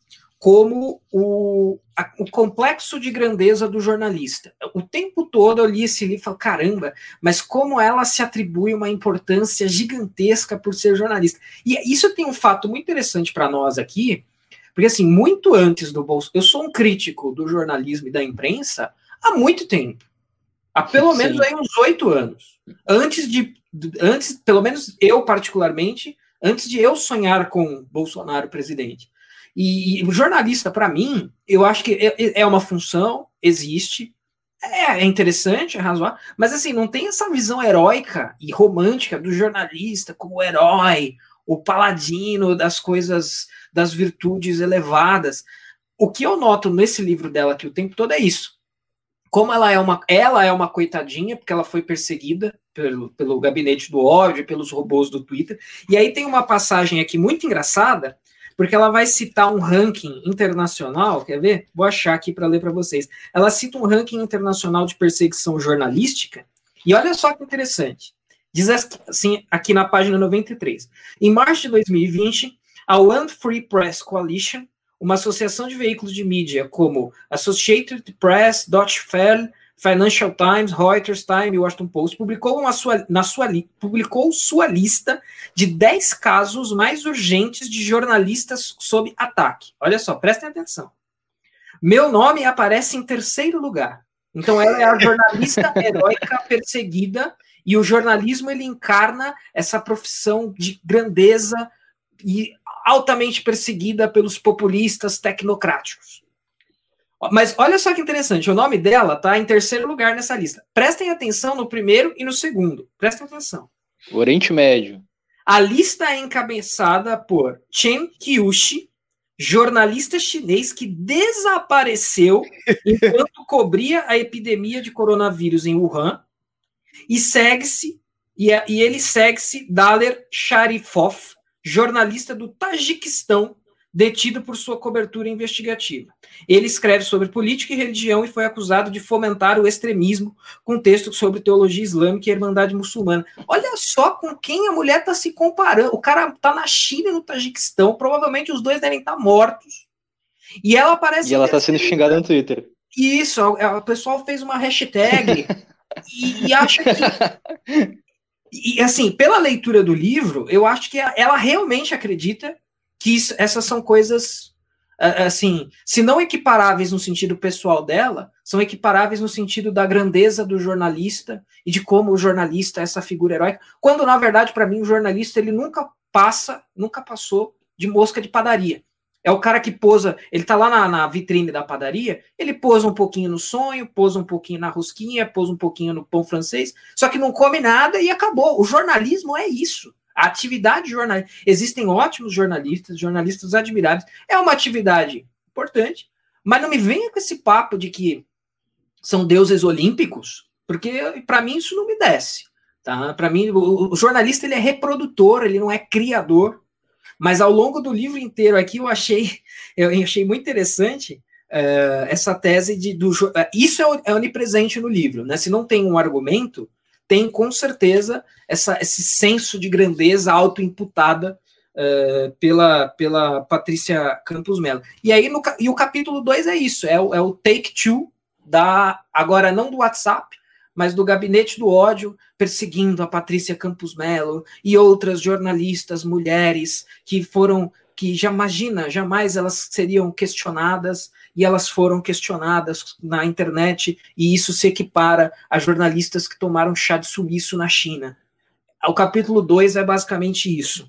como o, a, o complexo de grandeza do jornalista. O tempo todo eu li esse livro e falo, caramba, mas como ela se atribui uma importância gigantesca por ser jornalista. E isso tem um fato muito interessante para nós aqui, porque assim, muito antes do Bolsonaro, eu sou um crítico do jornalismo e da imprensa há muito tempo. Há pelo menos aí uns oito anos. Antes de, antes, pelo menos eu particularmente, antes de eu sonhar com Bolsonaro presidente. E, e o jornalista, para mim, eu acho que é, é uma função, existe, é, é interessante, é razoável, mas assim, não tem essa visão heróica e romântica do jornalista como o herói, o paladino das coisas, das virtudes elevadas. O que eu noto nesse livro dela aqui o tempo todo é isso. Como ela é uma, ela é uma coitadinha, porque ela foi perseguida pelo, pelo gabinete do ódio, pelos robôs do Twitter. E aí tem uma passagem aqui muito engraçada, porque ela vai citar um ranking internacional, quer ver? Vou achar aqui para ler para vocês. Ela cita um ranking internacional de perseguição jornalística, e olha só que interessante. Diz assim, aqui na página noventa e três. Em março de dois mil e vinte, a One Free Press Coalition, uma associação de veículos de mídia como Associated Press, Deutsche Welle, Financial Times, Reuters, Time e Washington Post, publicou, uma sua, na sua, publicou sua lista de dez casos mais urgentes de jornalistas sob ataque. Olha só, prestem atenção. Meu nome aparece em terceiro lugar. Então ela é a jornalista heróica perseguida, e o jornalismo ele encarna essa profissão de grandeza e altamente perseguida pelos populistas tecnocráticos. Mas olha só que interessante, o nome dela está em terceiro lugar nessa lista. Prestem atenção no primeiro e no segundo. Prestem atenção. Oriente Médio. A lista é encabeçada por Chen Qiushi, jornalista chinês que desapareceu enquanto cobria a epidemia de coronavírus em Wuhan, e segue-se, e, e ele segue-se Daler Sharifov, jornalista do Tajiquistão, detido por sua cobertura investigativa. Ele escreve sobre política e religião e foi acusado de fomentar o extremismo com textos sobre teologia islâmica e irmandade muçulmana. Olha só com quem a mulher está se comparando. O cara está na China e no Tajiquistão, provavelmente os dois devem estar mortos. E ela aparece... E ela está sendo xingada no Twitter. Isso, o pessoal fez uma hashtag e, e acha que... E assim, pela leitura do livro, eu acho que ela realmente acredita que isso, essas são coisas, assim, se não equiparáveis no sentido pessoal dela, são equiparáveis no sentido da grandeza do jornalista e de como o jornalista é essa figura heróica, quando, na verdade, para mim, o jornalista, ele nunca passa, nunca passou de mosca de padaria. É o cara que posa, ele tá lá na, na vitrine da padaria, ele posa um pouquinho no sonho, posa um pouquinho na rosquinha, posa um pouquinho no pão francês, só que não come nada e acabou. O jornalismo é isso. A atividade jornalística. Existem ótimos jornalistas, jornalistas admiráveis. É uma atividade importante, mas não me venha com esse papo de que são deuses olímpicos, porque para mim isso não me desce. Tá? Para mim, o, o jornalista ele é reprodutor, ele não é criador. Mas ao longo do livro inteiro aqui eu achei, eu achei muito interessante uh, essa tese de do, uh, isso é, é onipresente no livro, né? Se não tem um argumento, tem com certeza essa, esse senso de grandeza autoimputada uh, pela, pela Patrícia Campos Mello. E aí no, e o capítulo dois é isso, é o, é o take two da, agora não do WhatsApp, mas do gabinete do ódio, perseguindo a Patrícia Campos Mello e outras jornalistas mulheres que foram, que já imagina, jamais elas seriam questionadas, e elas foram questionadas na internet, e isso se equipara a jornalistas que tomaram chá de sumiço na China. O capítulo dois é basicamente isso.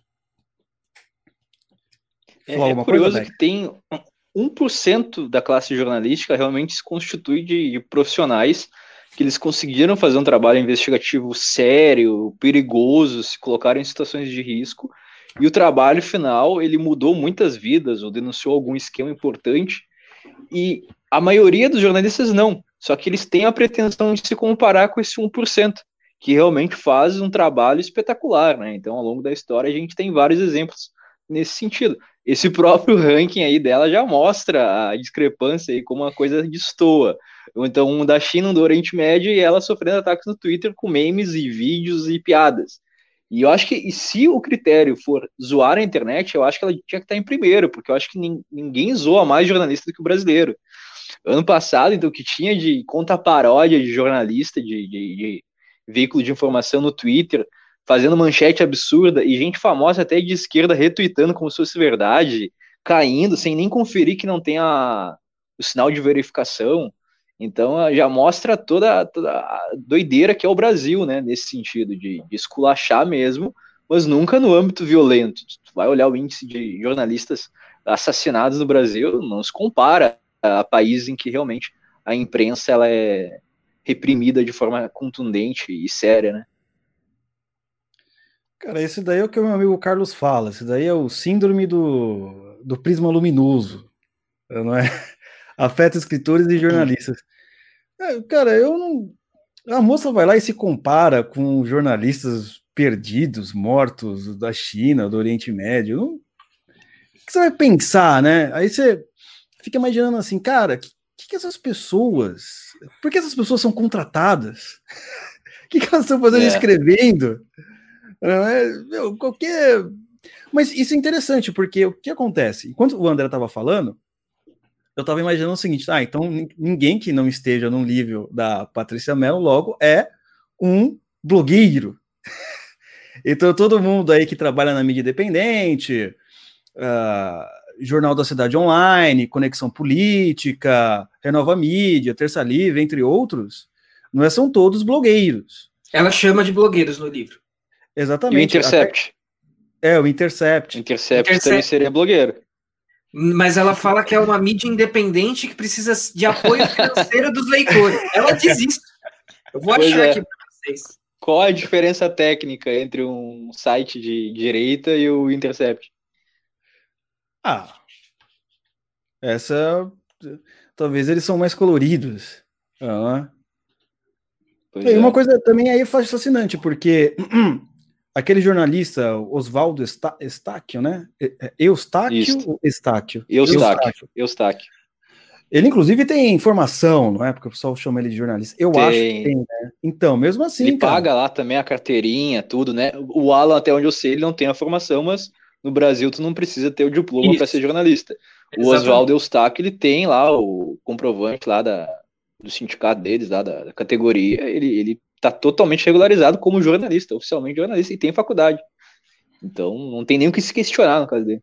É, é curioso que tem um por cento da classe jornalística realmente se constitui de, de profissionais que eles conseguiram fazer um trabalho investigativo sério, perigoso, se colocaram em situações de risco, e o trabalho final, ele mudou muitas vidas, ou denunciou algum esquema importante, e a maioria dos jornalistas não, só que eles têm a pretensão de se comparar com esse um por cento, que realmente faz um trabalho espetacular, né? Então, ao longo da história, a gente tem vários exemplos nesse sentido. Esse próprio ranking aí dela já mostra a discrepância aí, como a coisa destoa. Então, um da China, um do Oriente Médio, e ela sofrendo ataques no Twitter com memes e vídeos e piadas. E eu acho que, e se o critério for zoar a internet, eu acho que ela tinha que estar em primeiro, porque eu acho que ninguém zoa mais jornalista do que o brasileiro. Ano passado, então, o que tinha de conta paródia de jornalista, de, de, de veículo de informação no Twitter, fazendo manchete absurda, e gente famosa até de esquerda retweetando como se fosse verdade, caindo, sem nem conferir que não tem a, o sinal de verificação. Então, já mostra toda, toda a doideira que é o Brasil, né, nesse sentido, de, de esculachar mesmo, mas nunca no âmbito violento. Tu vai olhar o índice de jornalistas assassinados no Brasil, não se compara a países em que realmente a imprensa ela é reprimida de forma contundente e séria, né? Cara, esse daí é o que o meu amigo Carlos fala, esse daí é o síndrome do, do prisma luminoso, não é? Afeta escritores e jornalistas. É, cara, eu não... A moça vai lá e se compara com jornalistas perdidos, mortos da China, do Oriente Médio. Não... O que você vai pensar, né? Aí você fica imaginando assim, cara, o que, que essas pessoas... Por que essas pessoas são contratadas? O que, que elas estão fazendo É. escrevendo? Não é, meu, qualquer... Mas isso é interessante, porque o que acontece? Enquanto o André estava falando, eu estava imaginando o seguinte, ah, então ninguém que não esteja no nível da Patrícia Mello, logo, é um blogueiro. Então todo mundo aí que trabalha na mídia independente, uh, Jornal da Cidade Online, Conexão Política, Renova Mídia, Terça Livre, entre outros, não é, são todos blogueiros. Ela chama de blogueiros no livro. Exatamente. E o Intercept? Até... É, o Intercept. Intercept, Intercept também seria blogueiro. Mas ela fala que é uma mídia independente que precisa de apoio financeiro dos leitores. Ela diz isso. Eu vou pois achar é. aqui para vocês. Qual a diferença técnica entre um site de direita e o Intercept? Ah, essa... Talvez eles são mais coloridos. Ah. E é. Uma coisa também aí fascinante, porque aquele jornalista, Oswaldo Estáquio, né? Eustáquio ou Estáquio? Eustáquio. Eustáquio. Ele, inclusive, tem informação, não é? Porque o pessoal chama ele de jornalista. Eu tem. acho que tem, né? Então, mesmo assim. Ele cara... paga lá também a carteirinha, tudo, né? O Alan, até onde eu sei, ele não tem a formação, mas no Brasil tu não precisa ter o diploma para ser jornalista. O Oswaldo Eustáquio, ele tem lá o comprovante lá da, do sindicato deles, lá da, da categoria. Ele, ele tá totalmente regularizado como jornalista, oficialmente jornalista, e tem faculdade. Então, não tem nem o que se questionar no caso dele.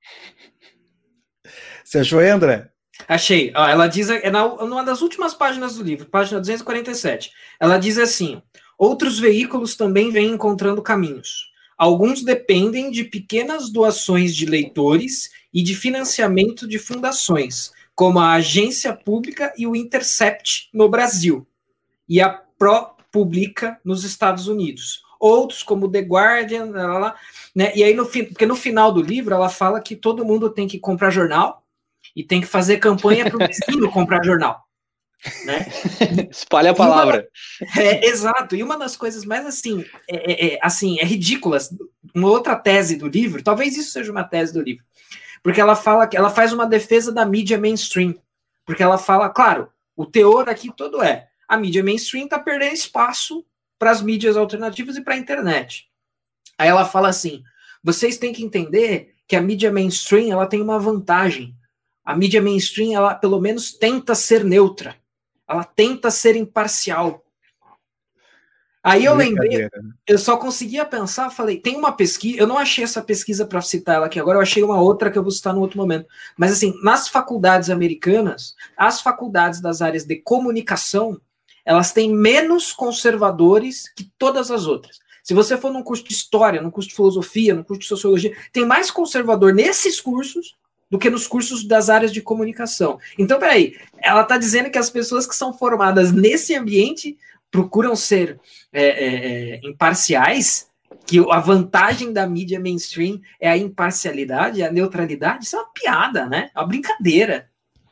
Você achou aí, André? Achei. Ó, ela diz, é na, numa das últimas páginas do livro, página duzentos e quarenta e sete. Ela diz assim: outros veículos também vêm encontrando caminhos. Alguns dependem de pequenas doações de leitores e de financiamento de fundações, como a Agência Pública e o Intercept no Brasil, e a ProPublica nos Estados Unidos. Outros, como The Guardian, lá, lá, né? E aí, no, porque no final do livro, ela fala que todo mundo tem que comprar jornal e tem que fazer campanha para o vizinho comprar jornal. Né? Espalha a palavra. Uma, é, exato. E uma das coisas mais assim, é, é, assim, é ridículas. Uma outra tese do livro, talvez isso seja uma tese do livro, porque ela fala que ela faz uma defesa da mídia mainstream. Porque ela fala, claro, o teor aqui todo é a mídia mainstream está perdendo espaço para as mídias alternativas e para a internet. Aí ela fala assim: vocês têm que entender que a mídia mainstream ela tem uma vantagem. A mídia mainstream, ela pelo menos tenta ser neutra. Ela tenta ser imparcial. Aí eu lembrei, eu só conseguia pensar, falei, tem uma pesquisa, eu não achei essa pesquisa para citar ela aqui agora, eu achei uma outra que eu vou citar no outro momento. Mas assim, nas faculdades americanas, as faculdades das áreas de comunicação, elas têm menos conservadores que todas as outras. Se você for num curso de história, num curso de filosofia, num curso de sociologia, tem mais conservador nesses cursos do que nos cursos das áreas de comunicação. Então, peraí, ela está dizendo que as pessoas que são formadas nesse ambiente procuram ser é, é, é, imparciais, que a vantagem da mídia mainstream é a imparcialidade, a neutralidade. Isso é uma piada, né? É uma brincadeira.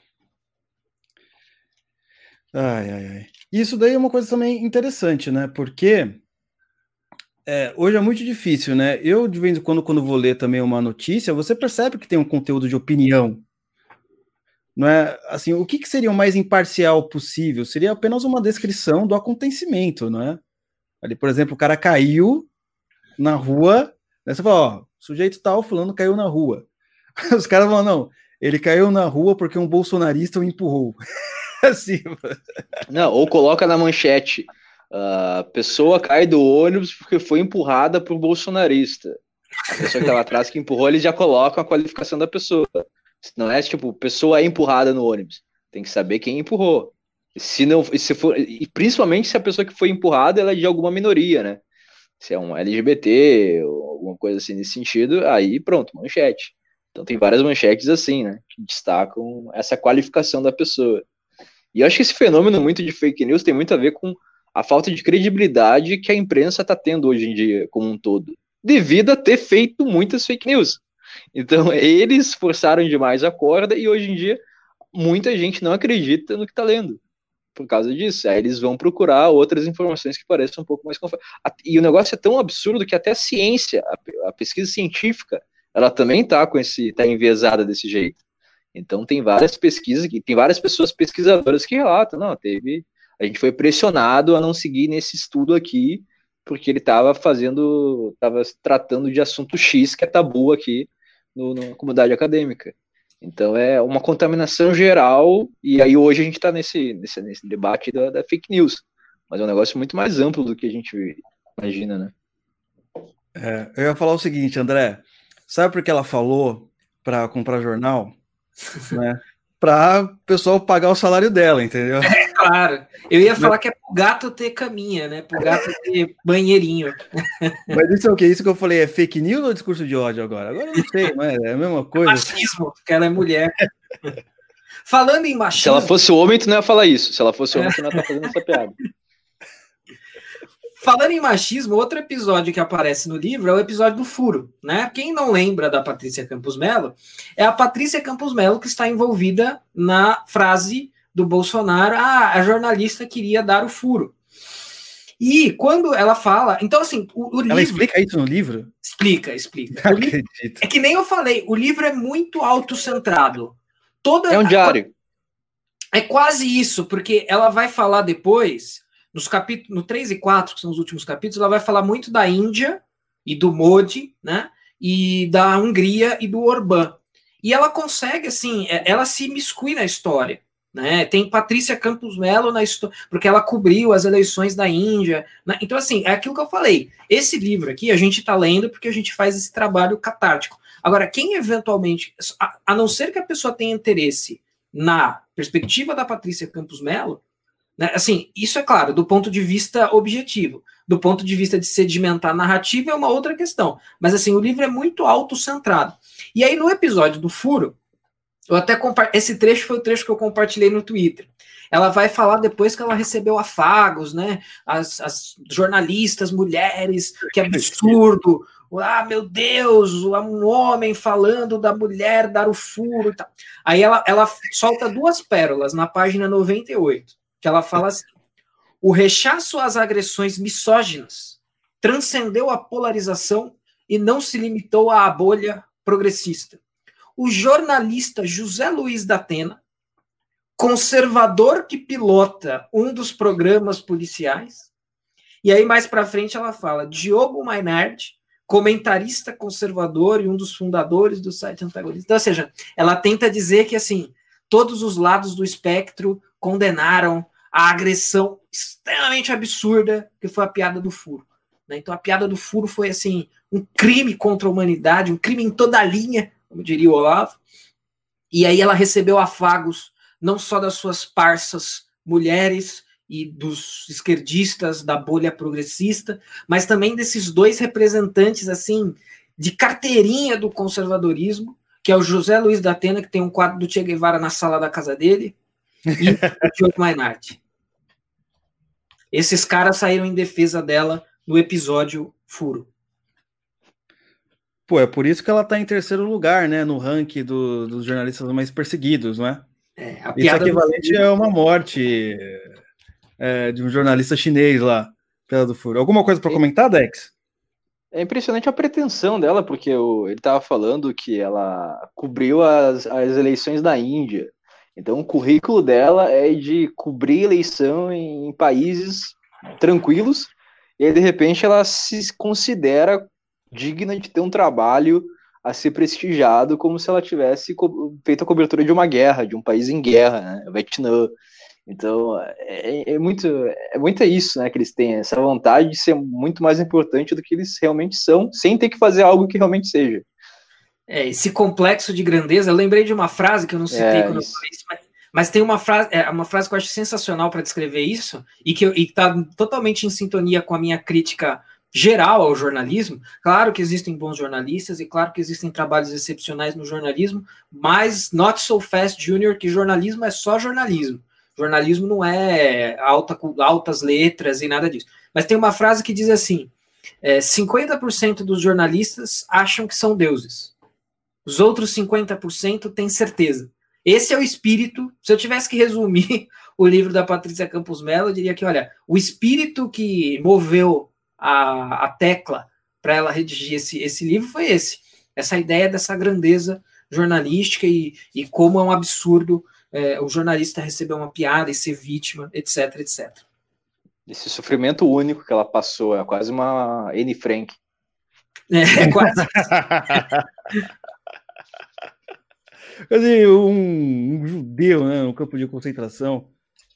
Ai, ai, ai. Isso daí é uma coisa também interessante, né? Porque é, hoje é muito difícil, né? Eu, de vez em quando, quando vou ler também uma notícia, você percebe que tem um conteúdo de opinião. Não é? Assim, o que, que seria o mais imparcial possível? Seria apenas uma descrição do acontecimento, não é? Ali, por exemplo, o cara caiu, na rua, né? Você fala, ó, sujeito tal, fulano caiu na rua. Os caras falam, não, ele caiu na rua porque um bolsonarista o empurrou. Assim, Não, ou coloca na manchete, a pessoa cai do ônibus porque foi empurrada por bolsonarista. A pessoa que estava atrás que empurrou, eles já colocam a qualificação da pessoa. Não é tipo, pessoa é empurrada no ônibus. Tem que saber quem empurrou. Se não, se for, e principalmente se a pessoa que foi empurrada ela é de alguma minoria, né? Se é um L G B T ou alguma coisa assim nesse sentido, aí pronto, manchete. Então tem várias manchetes assim, né? Que destacam essa qualificação da pessoa. E eu acho que esse fenômeno muito de fake news tem muito a ver com a falta de credibilidade que a imprensa está tendo hoje em dia, como um todo, devido a ter feito muitas fake news. Então, eles forçaram demais a corda e hoje em dia muita gente não acredita no que está lendo por causa disso. Aí eles vão procurar outras informações que pareçam um pouco mais confiáveis. E o negócio é tão absurdo que até a ciência, a pesquisa científica, ela também está com esse, tá enviesada desse jeito. Então tem várias pesquisas, tem várias pessoas pesquisadoras que relatam, não, teve, a gente foi pressionado a não seguir nesse estudo aqui, porque ele estava fazendo, estava tratando de assunto X que é tabu aqui no, na comunidade acadêmica. Então é uma contaminação geral, e aí hoje a gente está nesse, nesse, nesse debate da, da fake news, mas é um negócio muito mais amplo do que a gente imagina, né? É, eu ia falar o seguinte, André, sabe por que ela falou para comprar jornal? Né? Para o pessoal pagar o salário dela, entendeu? É claro. Eu ia falar que é pro gato ter caminha, né? Pro gato ter banheirinho. Mas isso é o que? Isso que eu falei é fake news ou discurso de ódio agora? Agora eu não sei, mas é a mesma coisa. Machismo, porque ela é mulher. Falando em machismo... Se ela fosse homem, tu não ia falar isso. Se ela fosse homem, tu não ia estar fazendo essa piada. Falando em machismo, outro episódio que aparece no livro é o episódio do furo, né? Quem não lembra da Patrícia Campos Mello, é a Patrícia Campos Mello que está envolvida na frase do Bolsonaro, ah, a jornalista queria dar o furo. E quando ela fala... Então, assim, o, o livro... Ela explica isso no livro? Explica, explica. Não acredito. É que nem eu falei, o livro é muito autocentrado. Toda é um diário. É quase isso, porque ela vai falar depois... Nos capítulos, no três e quatro, que são os últimos capítulos, ela vai falar muito da Índia e do Modi, né? E da Hungria e do Orbán. E ela consegue, assim, ela se miscui na história, né? Tem Patrícia Campos Mello na história, porque ela cobriu as eleições da Índia. Né? Então, assim, é aquilo que eu falei. Esse livro aqui a gente está lendo porque a gente faz esse trabalho catártico. Agora, quem eventualmente, a, a não ser que a pessoa tenha interesse na perspectiva da Patrícia Campos Mello, né? Assim, isso é claro, do ponto de vista objetivo. Do ponto de vista de sedimentar a narrativa é uma outra questão. Mas assim, o livro é muito autocentrado. E aí no episódio do furo, eu até compa- esse trecho foi o trecho que eu compartilhei no Twitter. Ela vai falar depois que ela recebeu afagos, né? As, as jornalistas, mulheres, que absurdo. Ah, meu Deus, um homem falando da mulher dar o furo e tal. Aí ela, ela solta duas pérolas na página noventa e oito. Que ela fala assim, o rechaço às agressões misóginas transcendeu a polarização e não se limitou à bolha progressista. O jornalista José Luiz da Atena, conservador que pilota um dos programas policiais, e aí mais para frente ela fala, Diogo Mainardi, comentarista conservador e um dos fundadores do site antagonista. Então, ou seja, ela tenta dizer que assim, todos os lados do espectro condenaram a agressão extremamente absurda que foi a piada do furo. Né? Então a piada do furo foi assim um crime contra a humanidade, um crime em toda a linha, como diria o Olavo. E aí ela recebeu afagos não só das suas parças mulheres e dos esquerdistas da bolha progressista, mas também desses dois representantes assim de carteirinha do conservadorismo, que é o José Luiz da Atena, que tem um quadro do Che Guevara na sala da casa dele, e o Diogo Mainardi. Esses caras saíram em defesa dela no episódio Furo. Pô, é por isso que ela tá em terceiro lugar, né? No ranking do, dos jornalistas mais perseguidos, né? É, a Isso equivalente a uma morte é, de um jornalista chinês lá, pela do furo. Alguma coisa para comentar, Dex? É impressionante a pretensão dela, porque o, ele estava falando que ela cobriu as, as eleições da Índia. Então, o currículo dela é de cobrir eleição em, em países tranquilos e aí, de repente, ela se considera digna de ter um trabalho a ser prestigiado como se ela tivesse co feito a cobertura de uma guerra, de um país em guerra, né? Vietnã. Então, é, é, muito, é muito isso, né, que eles têm, essa vontade de ser muito mais importante do que eles realmente são, sem ter que fazer algo que realmente seja. É, esse complexo de grandeza, eu lembrei de uma frase que eu não citei É, quando isso. eu falei isso, mas, mas tem uma frase, é, uma frase que eu acho sensacional para descrever isso, e que está totalmente em sintonia com a minha crítica geral ao jornalismo. Claro que existem bons jornalistas, e claro que existem trabalhos excepcionais no jornalismo, mas not so fast, Junior, que jornalismo é só jornalismo. Jornalismo não é alta, altas letras e nada disso. Mas tem uma frase que diz assim, é, cinquenta por cento dos jornalistas acham que são deuses. Os outros cinquenta por cento têm certeza. Esse é o espírito. Se eu tivesse que resumir o livro da Patrícia Campos Mello, eu diria que, olha, o espírito que moveu a, a tecla para ela redigir esse, esse livro foi esse. Essa ideia dessa grandeza jornalística e, e como é um absurdo é, o jornalista receber uma piada e ser vítima, etc, etcétera. Esse sofrimento único que ela passou, é quase uma Anne Frank. É, é quase. Quer dizer, um, um judeu, né, no campo de concentração.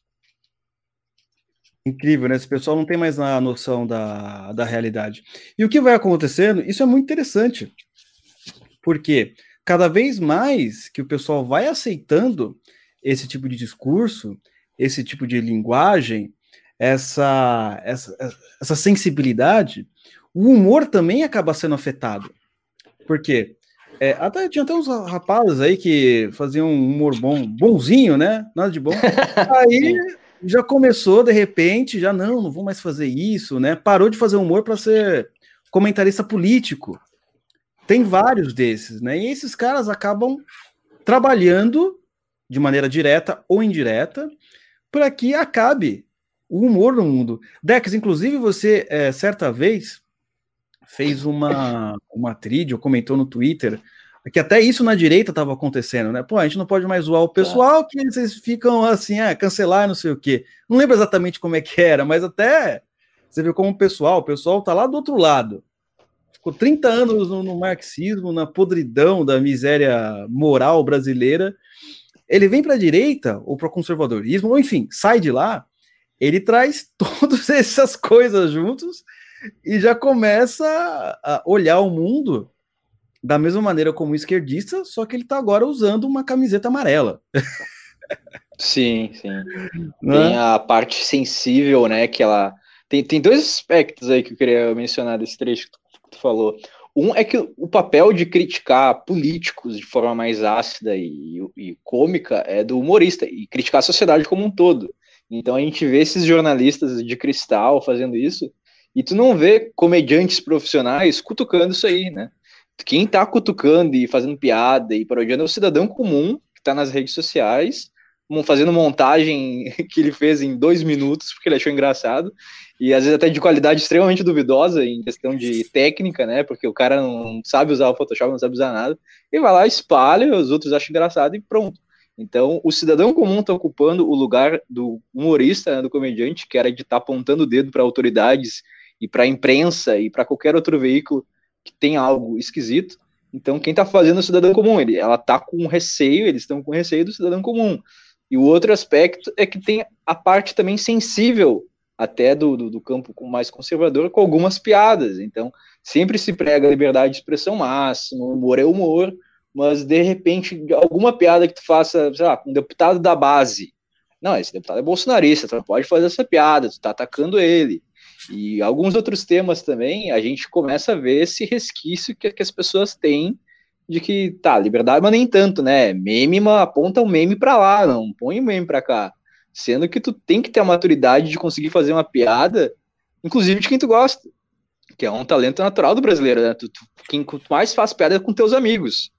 Incrível, né? Esse pessoal não tem mais a noção da, da realidade. E o que vai acontecendo, isso é muito interessante, porque cada vez mais que o pessoal vai aceitando esse tipo de discurso, esse tipo de linguagem, essa, essa, essa sensibilidade, o humor também acaba sendo afetado. Por quê? É, até, tinha até uns rapazes aí que faziam um humor bom, bonzinho, né? Nada de bom. Aí já começou, de repente, já não, não vou mais fazer isso, né? Parou de fazer humor para ser comentarista político. Tem vários desses, né? E esses caras acabam trabalhando de maneira direta ou indireta para que acabe o humor no mundo. Dex, inclusive você, é, certa vez, fez uma, uma trilha, ou comentou no Twitter, que até isso na direita estava acontecendo, né? Pô, a gente não pode mais zoar o pessoal, tá, que vocês ficam assim, ah, cancelar, não sei o quê. Não lembro exatamente como é que era, mas até você viu como o pessoal, o pessoal tá lá do outro lado. Ficou trinta anos no, no marxismo, na podridão da miséria moral brasileira. Ele vem para a direita, ou para o conservadorismo, ou enfim, sai de lá, ele traz todas essas coisas juntos e já começa a olhar o mundo da mesma maneira como esquerdista, só que ele está agora usando uma camiseta amarela. Sim, sim. Tem a parte sensível, né, que ela... Tem, tem dois aspectos aí que eu queria mencionar desse trecho que tu, que tu falou. Um é que o papel de criticar políticos de forma mais ácida e, e cômica é do humorista, e criticar a sociedade como um todo. Então a gente vê esses jornalistas de cristal fazendo isso, e tu não vê comediantes profissionais cutucando isso aí, né? Quem tá cutucando e fazendo piada e parodiando é o cidadão comum que tá nas redes sociais, fazendo montagem que ele fez em dois minutos, porque ele achou engraçado, e às vezes até de qualidade extremamente duvidosa em questão de técnica, né? Porque o cara não sabe usar o Photoshop, não sabe usar nada, e vai lá, espalha, os outros acham engraçado e pronto. Então, o cidadão comum está ocupando o lugar do humorista, né, do comediante, que era de estar tá apontando o dedo para autoridades e para a imprensa e para qualquer outro veículo que tem algo esquisito. Então, quem está fazendo é o cidadão comum. Ele, ela está com receio, eles estão com receio do cidadão comum. E o outro aspecto é que tem a parte também sensível, até do, do, do campo mais conservador, com algumas piadas. Então, sempre se prega a liberdade de expressão máxima, humor é humor, mas, de repente, alguma piada que tu faça, sei lá, com um deputado da base. Não, esse deputado é bolsonarista, tu não pode fazer essa piada, tu tá atacando ele. E alguns outros temas também, a gente começa a ver esse resquício que, que as pessoas têm de que, tá, liberdade, mas nem tanto, né? Meme, aponta o meme pra lá, não põe o meme pra cá. Sendo que tu tem que ter a maturidade de conseguir fazer uma piada, inclusive de quem tu gosta, que é um talento natural do brasileiro, né? Tu, tu, quem mais faz piada é com teus amigos.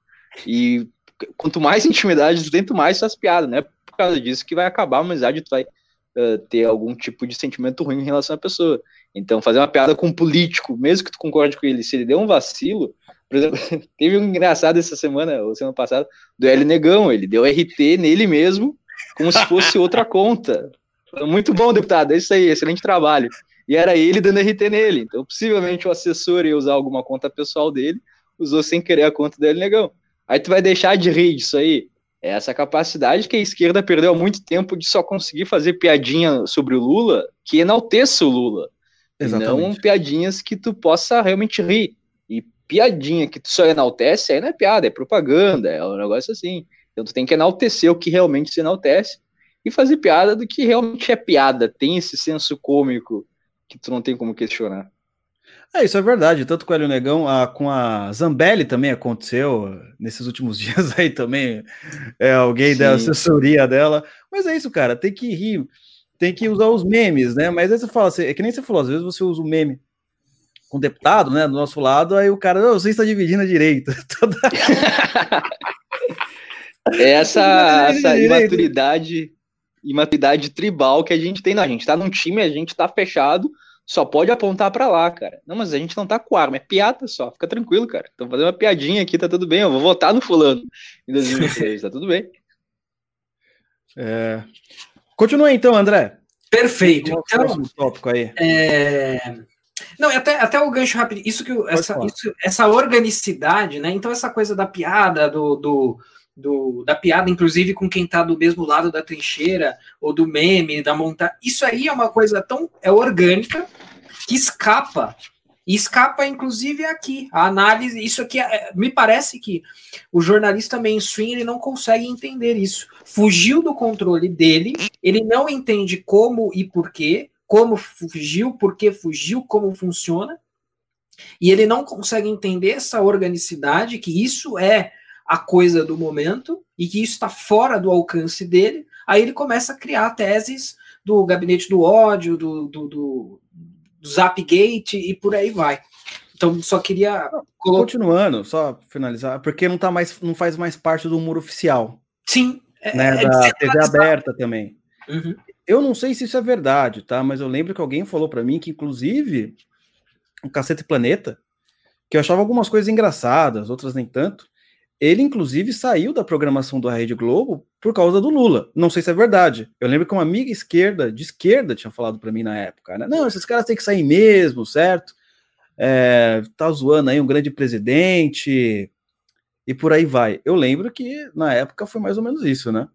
E quanto mais intimidade tu tem, tu mais faz piada, né? Por causa disso que vai acabar a amizade, tu vai uh, ter algum tipo de sentimento ruim em relação à pessoa. Então, fazer uma piada com um político, mesmo que tu concorde com ele, se ele deu um vacilo, por exemplo, teve um engraçado essa semana, ou semana passada, do L Negão, ele deu R T nele mesmo, como se fosse outra conta. Muito bom, deputado, é isso aí, excelente trabalho. e era ele dando R T nele. Então, possivelmente o assessor ia usar alguma conta pessoal dele, usou sem querer a conta dele, negão. Aí tu vai deixar de rir disso aí? É essa capacidade que a esquerda perdeu há muito tempo de só conseguir fazer piadinha sobre o Lula que enalteça o Lula. Exatamente. E não piadinhas que tu possa realmente rir. E piadinha que tu só enaltece, aí não é piada, é propaganda, é um negócio assim. Então tu tem que enaltecer o que realmente se enaltece e fazer piada do que realmente é piada. Tem esse senso cômico que tu não tem como questionar. É, isso é verdade, tanto com o Hélio Negão, a, com a Zambelli também aconteceu nesses últimos dias aí também, é, alguém Sim. da assessoria dela, mas é isso, cara, tem que rir, tem que usar os memes, né, mas aí você fala, é que nem você falou, às vezes você usa o meme com o deputado, né, do nosso lado, aí o cara, você está dividindo a direita. Toda... essa, essa imaturidade, imaturidade tribal que a gente tem, não, a gente tá num time, a gente tá fechado, só pode apontar pra lá, cara. Não, mas a gente não tá com arma, é piada só, fica tranquilo, cara. Tô fazendo uma piadinha aqui, tá tudo bem, eu vou votar no fulano em dois mil e vinte e três, tá tudo bem. É... Continua então, André. Perfeito. Então, próximo tópico aí. É... Não, até, até o gancho rápido, isso que essa, isso, essa organicidade, né? Então, essa coisa da piada, do, do, do, da piada, inclusive com quem tá do mesmo lado da trincheira, ou do meme, da montagem, isso aí é uma coisa tão é orgânica que escapa, e escapa, inclusive, aqui. A análise, isso aqui, é, me parece que o jornalista mainstream ele não consegue entender isso. Fugiu do controle dele, ele não entende como e porquê, como fugiu, por que fugiu, como funciona, e ele não consegue entender essa organicidade, que isso é a coisa do momento, e que isso está fora do alcance dele, aí ele começa a criar teses do gabinete do ódio, do, do, do, do Zapgate, e por aí vai. Então, só queria... Continuando, só finalizar, porque não, tá mais, não faz mais parte do humor oficial. Sim. Né, é, da T V aberta também. Uhum. Eu não sei se isso é verdade, tá? Mas eu lembro que alguém falou para mim que, inclusive, o Cacete Planeta, que eu achava algumas coisas engraçadas, outras nem tanto, ele, inclusive, saiu da programação da Rede Globo por causa do Lula. Não sei se é verdade. Eu lembro que uma amiga esquerda, de esquerda, tinha falado para mim na época, né? Não, esses caras têm que sair mesmo, certo? É, tá zoando aí um grande presidente e por aí vai. Eu lembro que, na época, foi mais ou menos isso, né?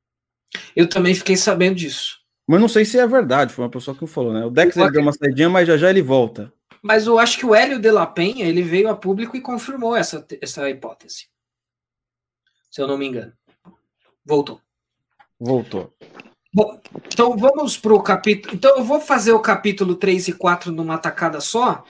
Eu também fiquei sabendo disso. Mas não sei se é verdade, foi uma pessoa que me falou, né? O Dex ele deu uma saidinha, mas já já ele volta. Mas eu acho que o Hélio de la Penha, ele veio a público e confirmou essa, essa hipótese. Se eu não me engano. Voltou. Voltou. Bom, então vamos para o capítulo... Então eu vou fazer o capítulo três e quatro numa tacada só,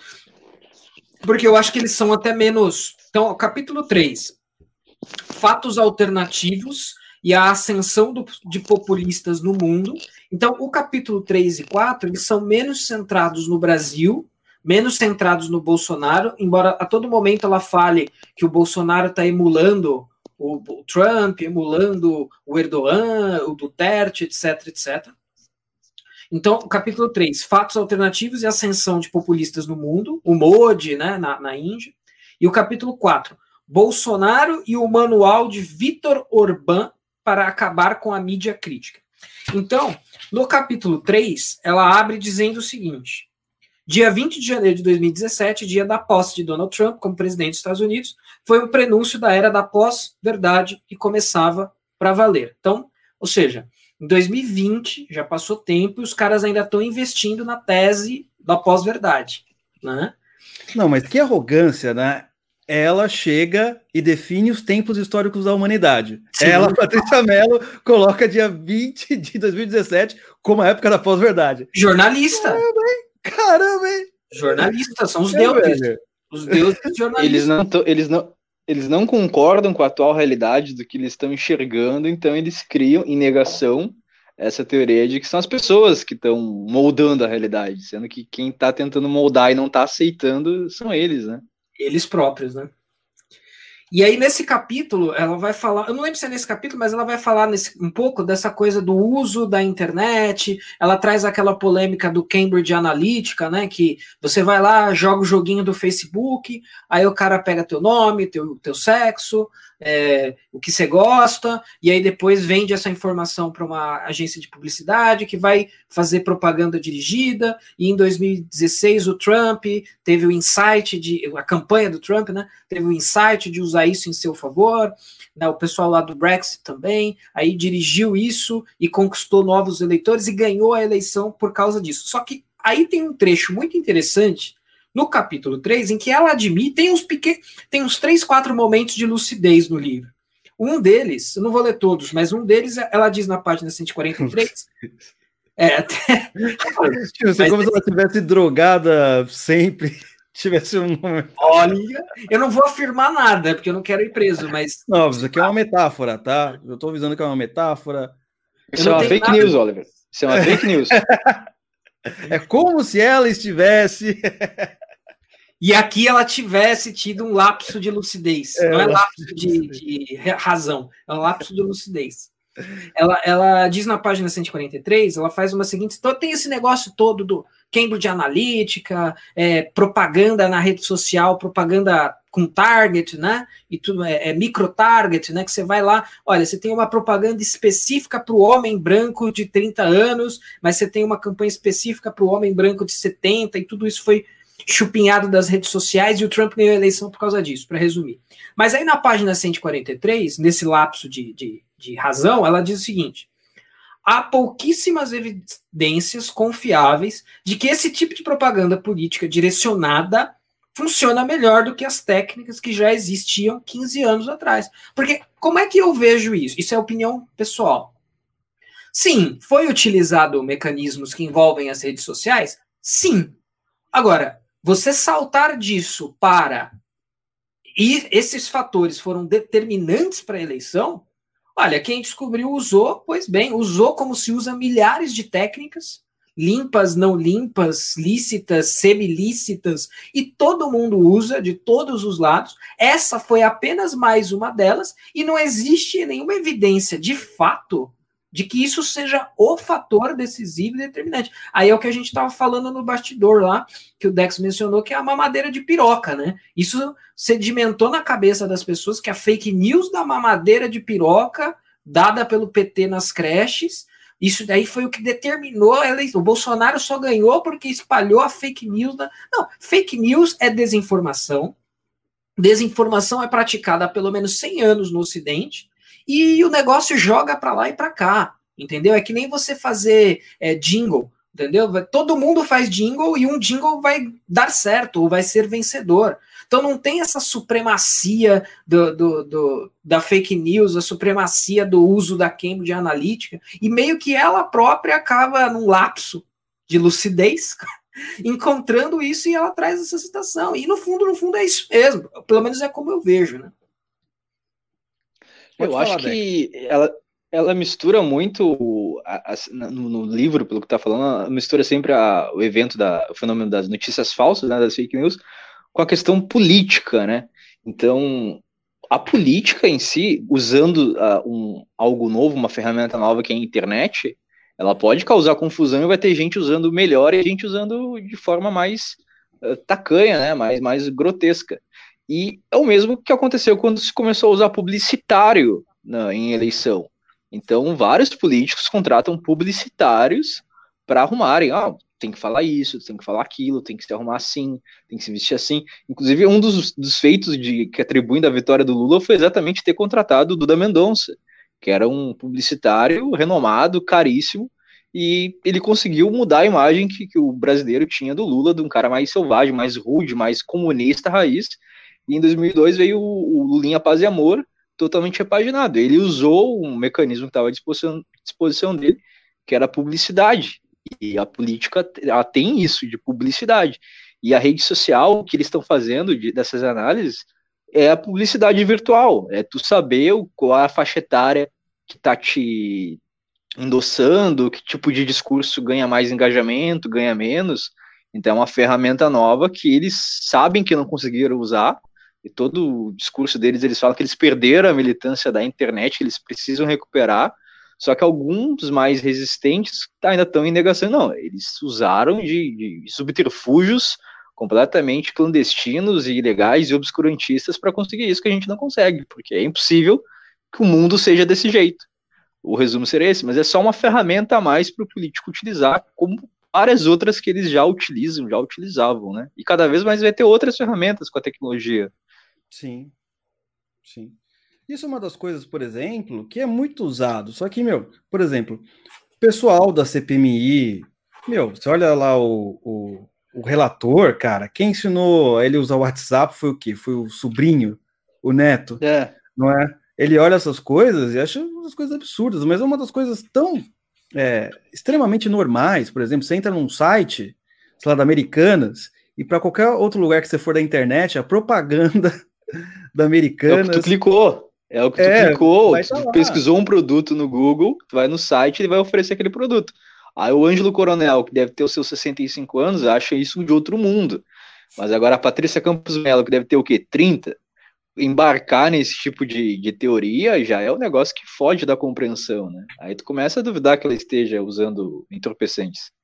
porque eu acho que eles são até menos... Então, capítulo três. Fatos alternativos e a ascensão do, de populistas no mundo. Então, o capítulo três e quatro, eles são menos centrados no Brasil, menos centrados no Bolsonaro, embora a todo momento ela fale que o Bolsonaro está emulando o, o Trump, emulando o Erdogan, o Duterte, etc, etcétera. Então, o capítulo três, fatos alternativos e ascensão de populistas no mundo, o Modi, né, na, na Índia. E o capítulo quatro, Bolsonaro e o manual de Viktor Orbán para acabar com a mídia crítica. Então, no capítulo três, ela abre dizendo o seguinte: dia vinte de janeiro de dois mil e dezessete, dia da posse de Donald Trump como presidente dos Estados Unidos, foi o prenúncio da era da pós-verdade que começava para valer. Então, ou seja, em dois mil e vinte, já passou tempo e os caras ainda estão investindo na tese da pós-verdade, né? Não, mas que arrogância, né? Ela chega e define os tempos históricos da humanidade. Sim. Ela, Patrícia Mello, coloca dia vinte de dois mil e dezessete como a época da pós-verdade. Jornalista. Caramba, hein? Caramba, hein? Jornalistas, são os é, deuses. Velho. Os deuses jornalistas. Eles não, eles, não, eles não concordam com a atual realidade do que eles estão enxergando, então eles criam, em negação, essa teoria de que são as pessoas que estão moldando a realidade, sendo que quem está tentando moldar e não está aceitando são eles, né? Eles próprios, né? E aí, nesse capítulo, ela vai falar, eu não lembro se é nesse capítulo, mas ela vai falar nesse, um pouco dessa coisa do uso da internet. Ela traz aquela polêmica do Cambridge Analytica, né? Que você vai lá, joga o joguinho do Facebook, aí o cara pega teu nome, teu, teu sexo, é, o que você gosta, e aí depois vende essa informação para uma agência de publicidade que vai fazer propaganda dirigida. E em dois mil e dezesseis o Trump teve o insight de a campanha do Trump, né? Teve o insight de usar isso em seu favor, né, o pessoal lá do Brexit também, aí dirigiu isso e conquistou novos eleitores e ganhou a eleição por causa disso. Só que aí tem um trecho muito interessante no capítulo três, em que ela admite, tem uns, pequen, tem uns três, quatro momentos de lucidez no livro. Um deles, eu não vou ler todos, mas um deles, ela diz na página cento e quarenta e três... é, até... Você como se ela estivesse drogada sempre... tivesse um... Olha, eu não vou afirmar nada, porque eu não quero ir preso, mas... Não, isso aqui é uma metáfora, tá? Eu tô avisando que é uma metáfora. Isso é uma fake nada... news, Oliver. Isso é uma fake news. É como se ela estivesse... E aqui ela tivesse tido um lapso de lucidez. É, não é lapso de, de razão, é um lapso de lucidez. Ela, ela diz na página cento e quarenta e três, ela faz uma seguinte... Tem esse negócio todo do Cambridge Analytica, é, propaganda na rede social, propaganda com target, né? E tudo é, é micro-target, né? Que você vai lá, olha, você tem uma propaganda específica para o homem branco de trinta anos, mas você tem uma campanha específica para o homem branco de setenta, e tudo isso foi chupinhado das redes sociais, e o Trump ganhou a eleição por causa disso, para resumir. Mas aí na página cento e quarenta e três, nesse lapso de, de, de razão, ela diz o seguinte: há pouquíssimas evidências confiáveis de que esse tipo de propaganda política direcionada funciona melhor do que as técnicas que já existiam quinze anos atrás. Porque como é que eu vejo isso? Isso é opinião pessoal. Sim, foi utilizado mecanismos que envolvem as redes sociais? Sim. Agora, você saltar disso para... e esses fatores foram determinantes para a eleição? Olha, quem descobriu usou, pois bem, usou como se usa milhares de técnicas, limpas, não limpas, lícitas, semilícitas, e todo mundo usa, de todos os lados. Essa foi apenas mais uma delas, e não existe nenhuma evidência de fato de que isso seja o fator decisivo e determinante. Aí é o que a gente estava falando no bastidor lá, que o Dex mencionou, que é a mamadeira de piroca, né? Isso sedimentou na cabeça das pessoas que a fake news da mamadeira de piroca, dada pelo P T nas creches, isso daí foi o que determinou a eleição. O Bolsonaro só ganhou porque espalhou a fake news. Da... Não, fake news é desinformação. Desinformação é praticada há pelo menos cem anos no Ocidente, e o negócio joga para lá e para cá, entendeu? É que nem você fazer é, jingle, entendeu? Todo mundo faz jingle e um jingle vai dar certo ou vai ser vencedor. Então não tem essa supremacia do, do, do, da fake news, a supremacia do uso da Cambridge Analytica, e meio que ela própria acaba num lapso de lucidez encontrando isso, e ela traz essa citação. E no fundo, no fundo é isso mesmo. Pelo menos é como eu vejo, né? Eu acho que ela, ela mistura muito a, a, no, no livro, pelo que está falando, ela mistura sempre a, o evento, da, o fenômeno das notícias falsas, né, das fake news, com a questão política, né? Então, a política em si, usando uh, um, algo novo, uma ferramenta nova que é a internet, ela pode causar confusão e vai ter gente usando melhor e gente usando de forma mais uh, tacanha, né? mais, mais grotesca. E é o mesmo que aconteceu quando se começou a usar publicitário na, em eleição. Então, vários políticos contratam publicitários para arrumarem. Ah, tem que falar isso, tem que falar aquilo, tem que se arrumar assim, tem que se vestir assim. Inclusive, um dos, dos feitos de, que atribuem da vitória do Lula foi exatamente ter contratado o Duda Mendonça, que era um publicitário renomado, caríssimo, e ele conseguiu mudar a imagem que, que o brasileiro tinha do Lula, de um cara mais selvagem, mais rude, mais comunista raiz. E em dois mil e dois veio o, o Lulinha Paz e Amor, totalmente repaginado. Ele usou um mecanismo que estava à disposição, disposição dele, que era a publicidade. E a política, ela tem isso, de publicidade. E a rede social, o que eles estão fazendo de, dessas análises, é a publicidade virtual. É tu saber qual é a faixa etária que está te endossando, que tipo de discurso ganha mais engajamento, ganha menos. Então é uma ferramenta nova que eles sabem que não conseguiram usar, e todo o discurso deles, eles falam que eles perderam a militância da internet, que eles precisam recuperar, só que alguns mais resistentes ainda estão em negação. Não, eles usaram de, de subterfúgios completamente clandestinos e ilegais e obscurantistas para conseguir isso, que a gente não consegue, porque é impossível que o mundo seja desse jeito. O resumo seria esse, mas é só uma ferramenta a mais para o político utilizar, como várias outras que eles já utilizam, já utilizavam, né? E cada vez mais vai ter outras ferramentas com a tecnologia. Sim, sim. Isso é uma das coisas, por exemplo, que é muito usado. Só que, meu, por exemplo, o pessoal da C P M I, meu, você olha lá o, o, o relator, cara, quem ensinou ele a usar o WhatsApp foi o quê? Foi o sobrinho, o neto, É. não é? Ele olha essas coisas e acha umas coisas absurdas, mas é uma das coisas tão é, extremamente normais. Por exemplo, você entra num site, sei lá, da Americanas, e para qualquer outro lugar que você for da internet, a propaganda da Americanas... É o que tu clicou. É o que tu é, clicou. tá Tu pesquisou um produto no Google, tu vai no site e ele vai oferecer aquele produto. Aí o Ângelo Coronel, que deve ter os seus sessenta e cinco anos, acha isso de outro mundo. Mas agora a Patrícia Campos Melo, que deve ter o quê? trinta? Embarcar nesse tipo de, de teoria já é um negócio que foge da compreensão, né? Aí tu começa a duvidar que ela esteja usando entorpecentes.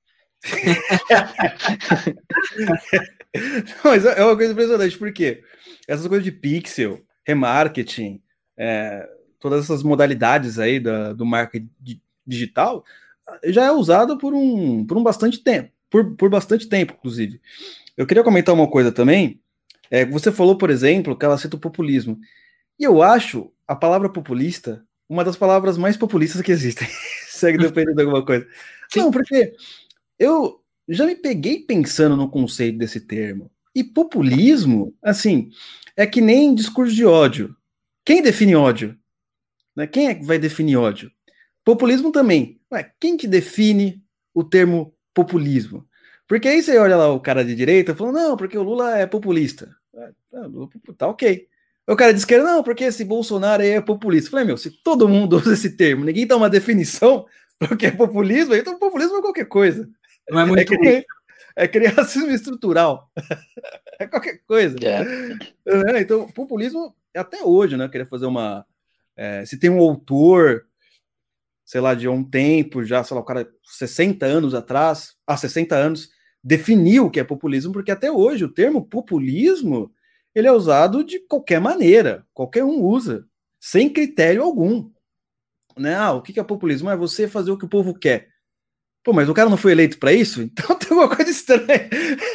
Mas é uma coisa impressionante, porque essas coisas de pixel, remarketing, é, todas essas modalidades aí da, do marketing digital já é usado por um, por um bastante tempo, por, por bastante tempo, inclusive. Eu queria comentar uma coisa também. É, você falou, por exemplo, que ela cita o populismo. E eu acho a palavra populista uma das palavras mais populistas que existem. Segue dependendo de alguma coisa. Sim. Não, porque eu já me peguei pensando no conceito desse termo. E populismo, assim, é que nem discurso de ódio. Quem define ódio? Né? Quem é que vai definir ódio? Populismo também. Ué, quem que define o termo populismo? Porque aí você olha lá o cara de direita falando, não, porque o Lula é populista. Tá ok. O cara de esquerda, não, porque esse Bolsonaro aí é populista. Eu falei, meu, se todo mundo usa esse termo, ninguém dá uma definição para o que é populismo, então populismo é qualquer coisa. Não é muito é, cri... é criação estrutural. É qualquer coisa. É. É, então, populismo, até hoje, né? Eu queria fazer uma. É, se tem um autor, sei lá, de um tempo, já, sei lá, o cara, sessenta anos atrás, há sessenta anos, definiu o que é populismo, porque até hoje o termo populismo ele é usado de qualquer maneira, qualquer um usa, sem critério algum. Né? Ah, o que é populismo? É você fazer o que o povo quer. Pô, mas o cara não foi eleito para isso? Então tem uma coisa estranha.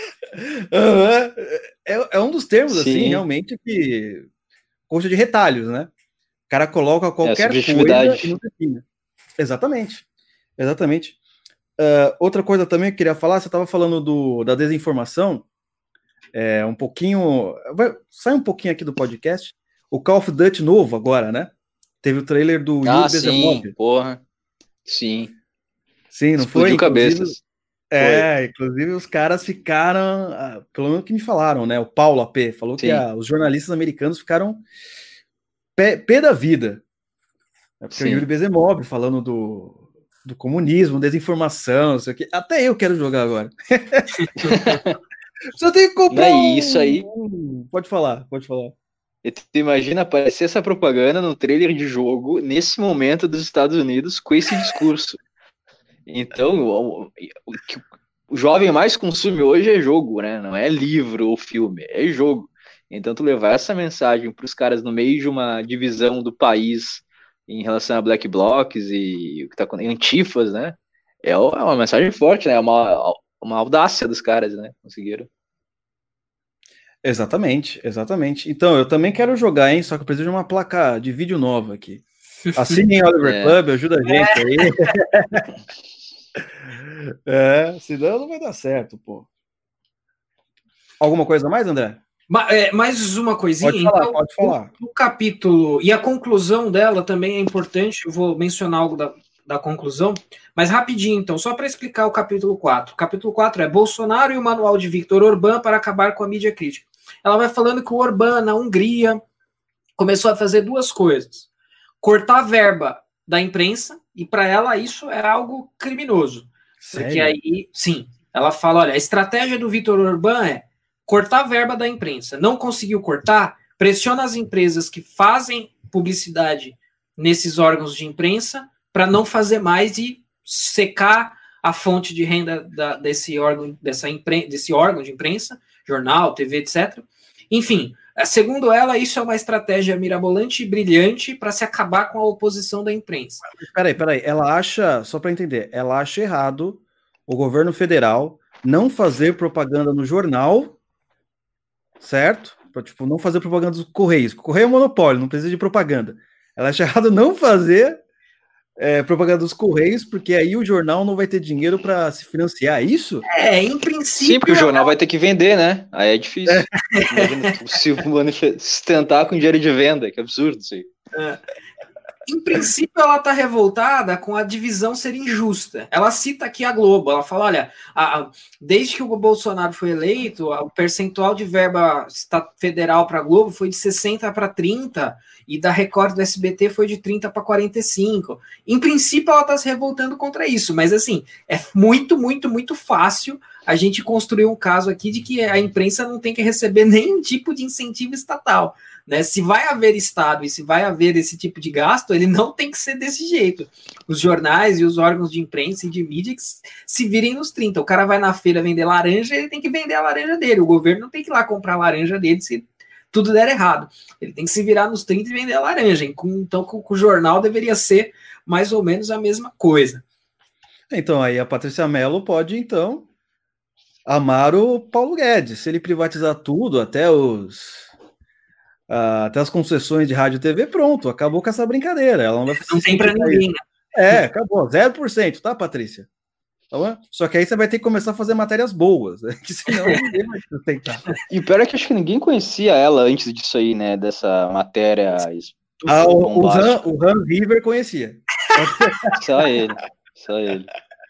é, é um dos termos, Sim. assim, realmente, que consta de retalhos, né? O cara coloca qualquer é, coisa e não define. Exatamente. Exatamente. Uh, outra coisa também que eu queria falar, você estava falando do, da desinformação, é, um pouquinho, vai, sai um pouquinho aqui do podcast, o Call of Duty novo agora, né? Teve o trailer do ah, Yuri Bezemov. Sim, porra, sim. Sim, não Explodiu foi? Inclusive, cabeças. É, foi. inclusive os caras ficaram, pelo menos que me falaram, né? O Paulo A P falou sim. que a, os jornalistas americanos ficaram pé, pé da vida. É porque sim. o Yuri Bezemov falando do, do comunismo, desinformação, isso aqui. Até eu quero jogar agora. Só tem que comprar Não, um... isso aí. Pode falar, pode falar. Tu imagina aparecer essa propaganda no trailer de jogo nesse momento dos Estados Unidos com esse discurso. Então, o, o que o jovem mais consome hoje é jogo, né? Não é livro ou filme, é jogo. Então, tu levar essa mensagem para os caras no meio de uma divisão do país em relação a black blocs e o que tá com antifas, né? É uma mensagem forte, né? É uma, uma audácia dos caras, né? Conseguiram. Exatamente, exatamente. Então, eu também quero jogar, hein? Só que eu preciso de uma placa de vídeo nova aqui. Assinem Oliver é. Club, ajuda a gente aí. É, senão não vai dar certo, pô. Alguma coisa mais, André? É, mais uma coisinha. Pode falar, então, pode falar. O, o capítulo e a conclusão dela também é importante. Eu vou mencionar algo da, da conclusão, mas rapidinho, então, só para explicar o capítulo quatro. O capítulo quatro é Bolsonaro e o manual de Viktor Orbán para acabar com a mídia crítica. Ela vai falando que o Orbán, na Hungria, começou a fazer duas coisas. Cortar a verba da imprensa, e para ela isso é algo criminoso. Sério? Porque aí, sim, ela fala, olha, a estratégia do Viktor Orbán é cortar a verba da imprensa. Não conseguiu cortar, pressiona as empresas que fazem publicidade nesses órgãos de imprensa para não fazer mais e secar a fonte de renda da, desse, órgão, dessa impre, desse órgão de imprensa, jornal, T V, etcétera. Enfim, segundo ela, isso é uma estratégia mirabolante e brilhante para se acabar com a oposição da imprensa. Peraí, peraí, ela acha, só para entender, ela acha errado o governo federal não fazer propaganda no jornal, certo? Pra, tipo, não fazer propaganda dos Correios. O Correio é um monopólio, não precisa de propaganda. Ela acha errado não fazer é, propaganda dos Correios, porque aí o jornal não vai ter dinheiro para se financiar, é isso? É, em princípio... Sim, porque o jornal vai ter que vender, né? Aí é difícil. É. Imagina se sustentar com dinheiro de venda, que absurdo isso aí. É. Em princípio, ela está revoltada com a divisão ser injusta. Ela cita aqui a Globo, ela fala, olha, a, a, desde que o Bolsonaro foi eleito, o percentual de verba federal para a Globo foi de sessenta para trinta, e da Record do S B T foi de trinta para quarenta e cinco. Em princípio, ela está se revoltando contra isso, mas assim, é muito, muito, muito fácil a gente construir um caso aqui de que a imprensa não tem que receber nenhum tipo de incentivo estatal. Né? Se vai haver Estado e se vai haver esse tipo de gasto, ele não tem que ser desse jeito. Os jornais e os órgãos de imprensa e de mídia que se virem nos trinta. O cara vai na feira vender laranja, ele tem que vender a laranja dele. O governo não tem que ir lá comprar a laranja dele se tudo der errado. Ele tem que se virar nos trinta e vender a laranja. Então, com o jornal deveria ser mais ou menos a mesma coisa. Então, aí a Patrícia Mello pode, então, amar o Paulo Guedes. Se ele privatizar tudo, até os... Uh, até as concessões de rádio e T V, pronto, acabou com essa brincadeira. Ela não vai não tem para ninguém, né? É, acabou, zero por cento, tá, Patrícia? Tá. Só que aí você vai ter que começar a fazer matérias boas, né? Que senão ninguém vai sustentar. E o pior é que acho que ninguém conhecia ela antes disso aí, né? Dessa matéria. Ah, o, o, Han, o Hans River conhecia. Só ele, só ele.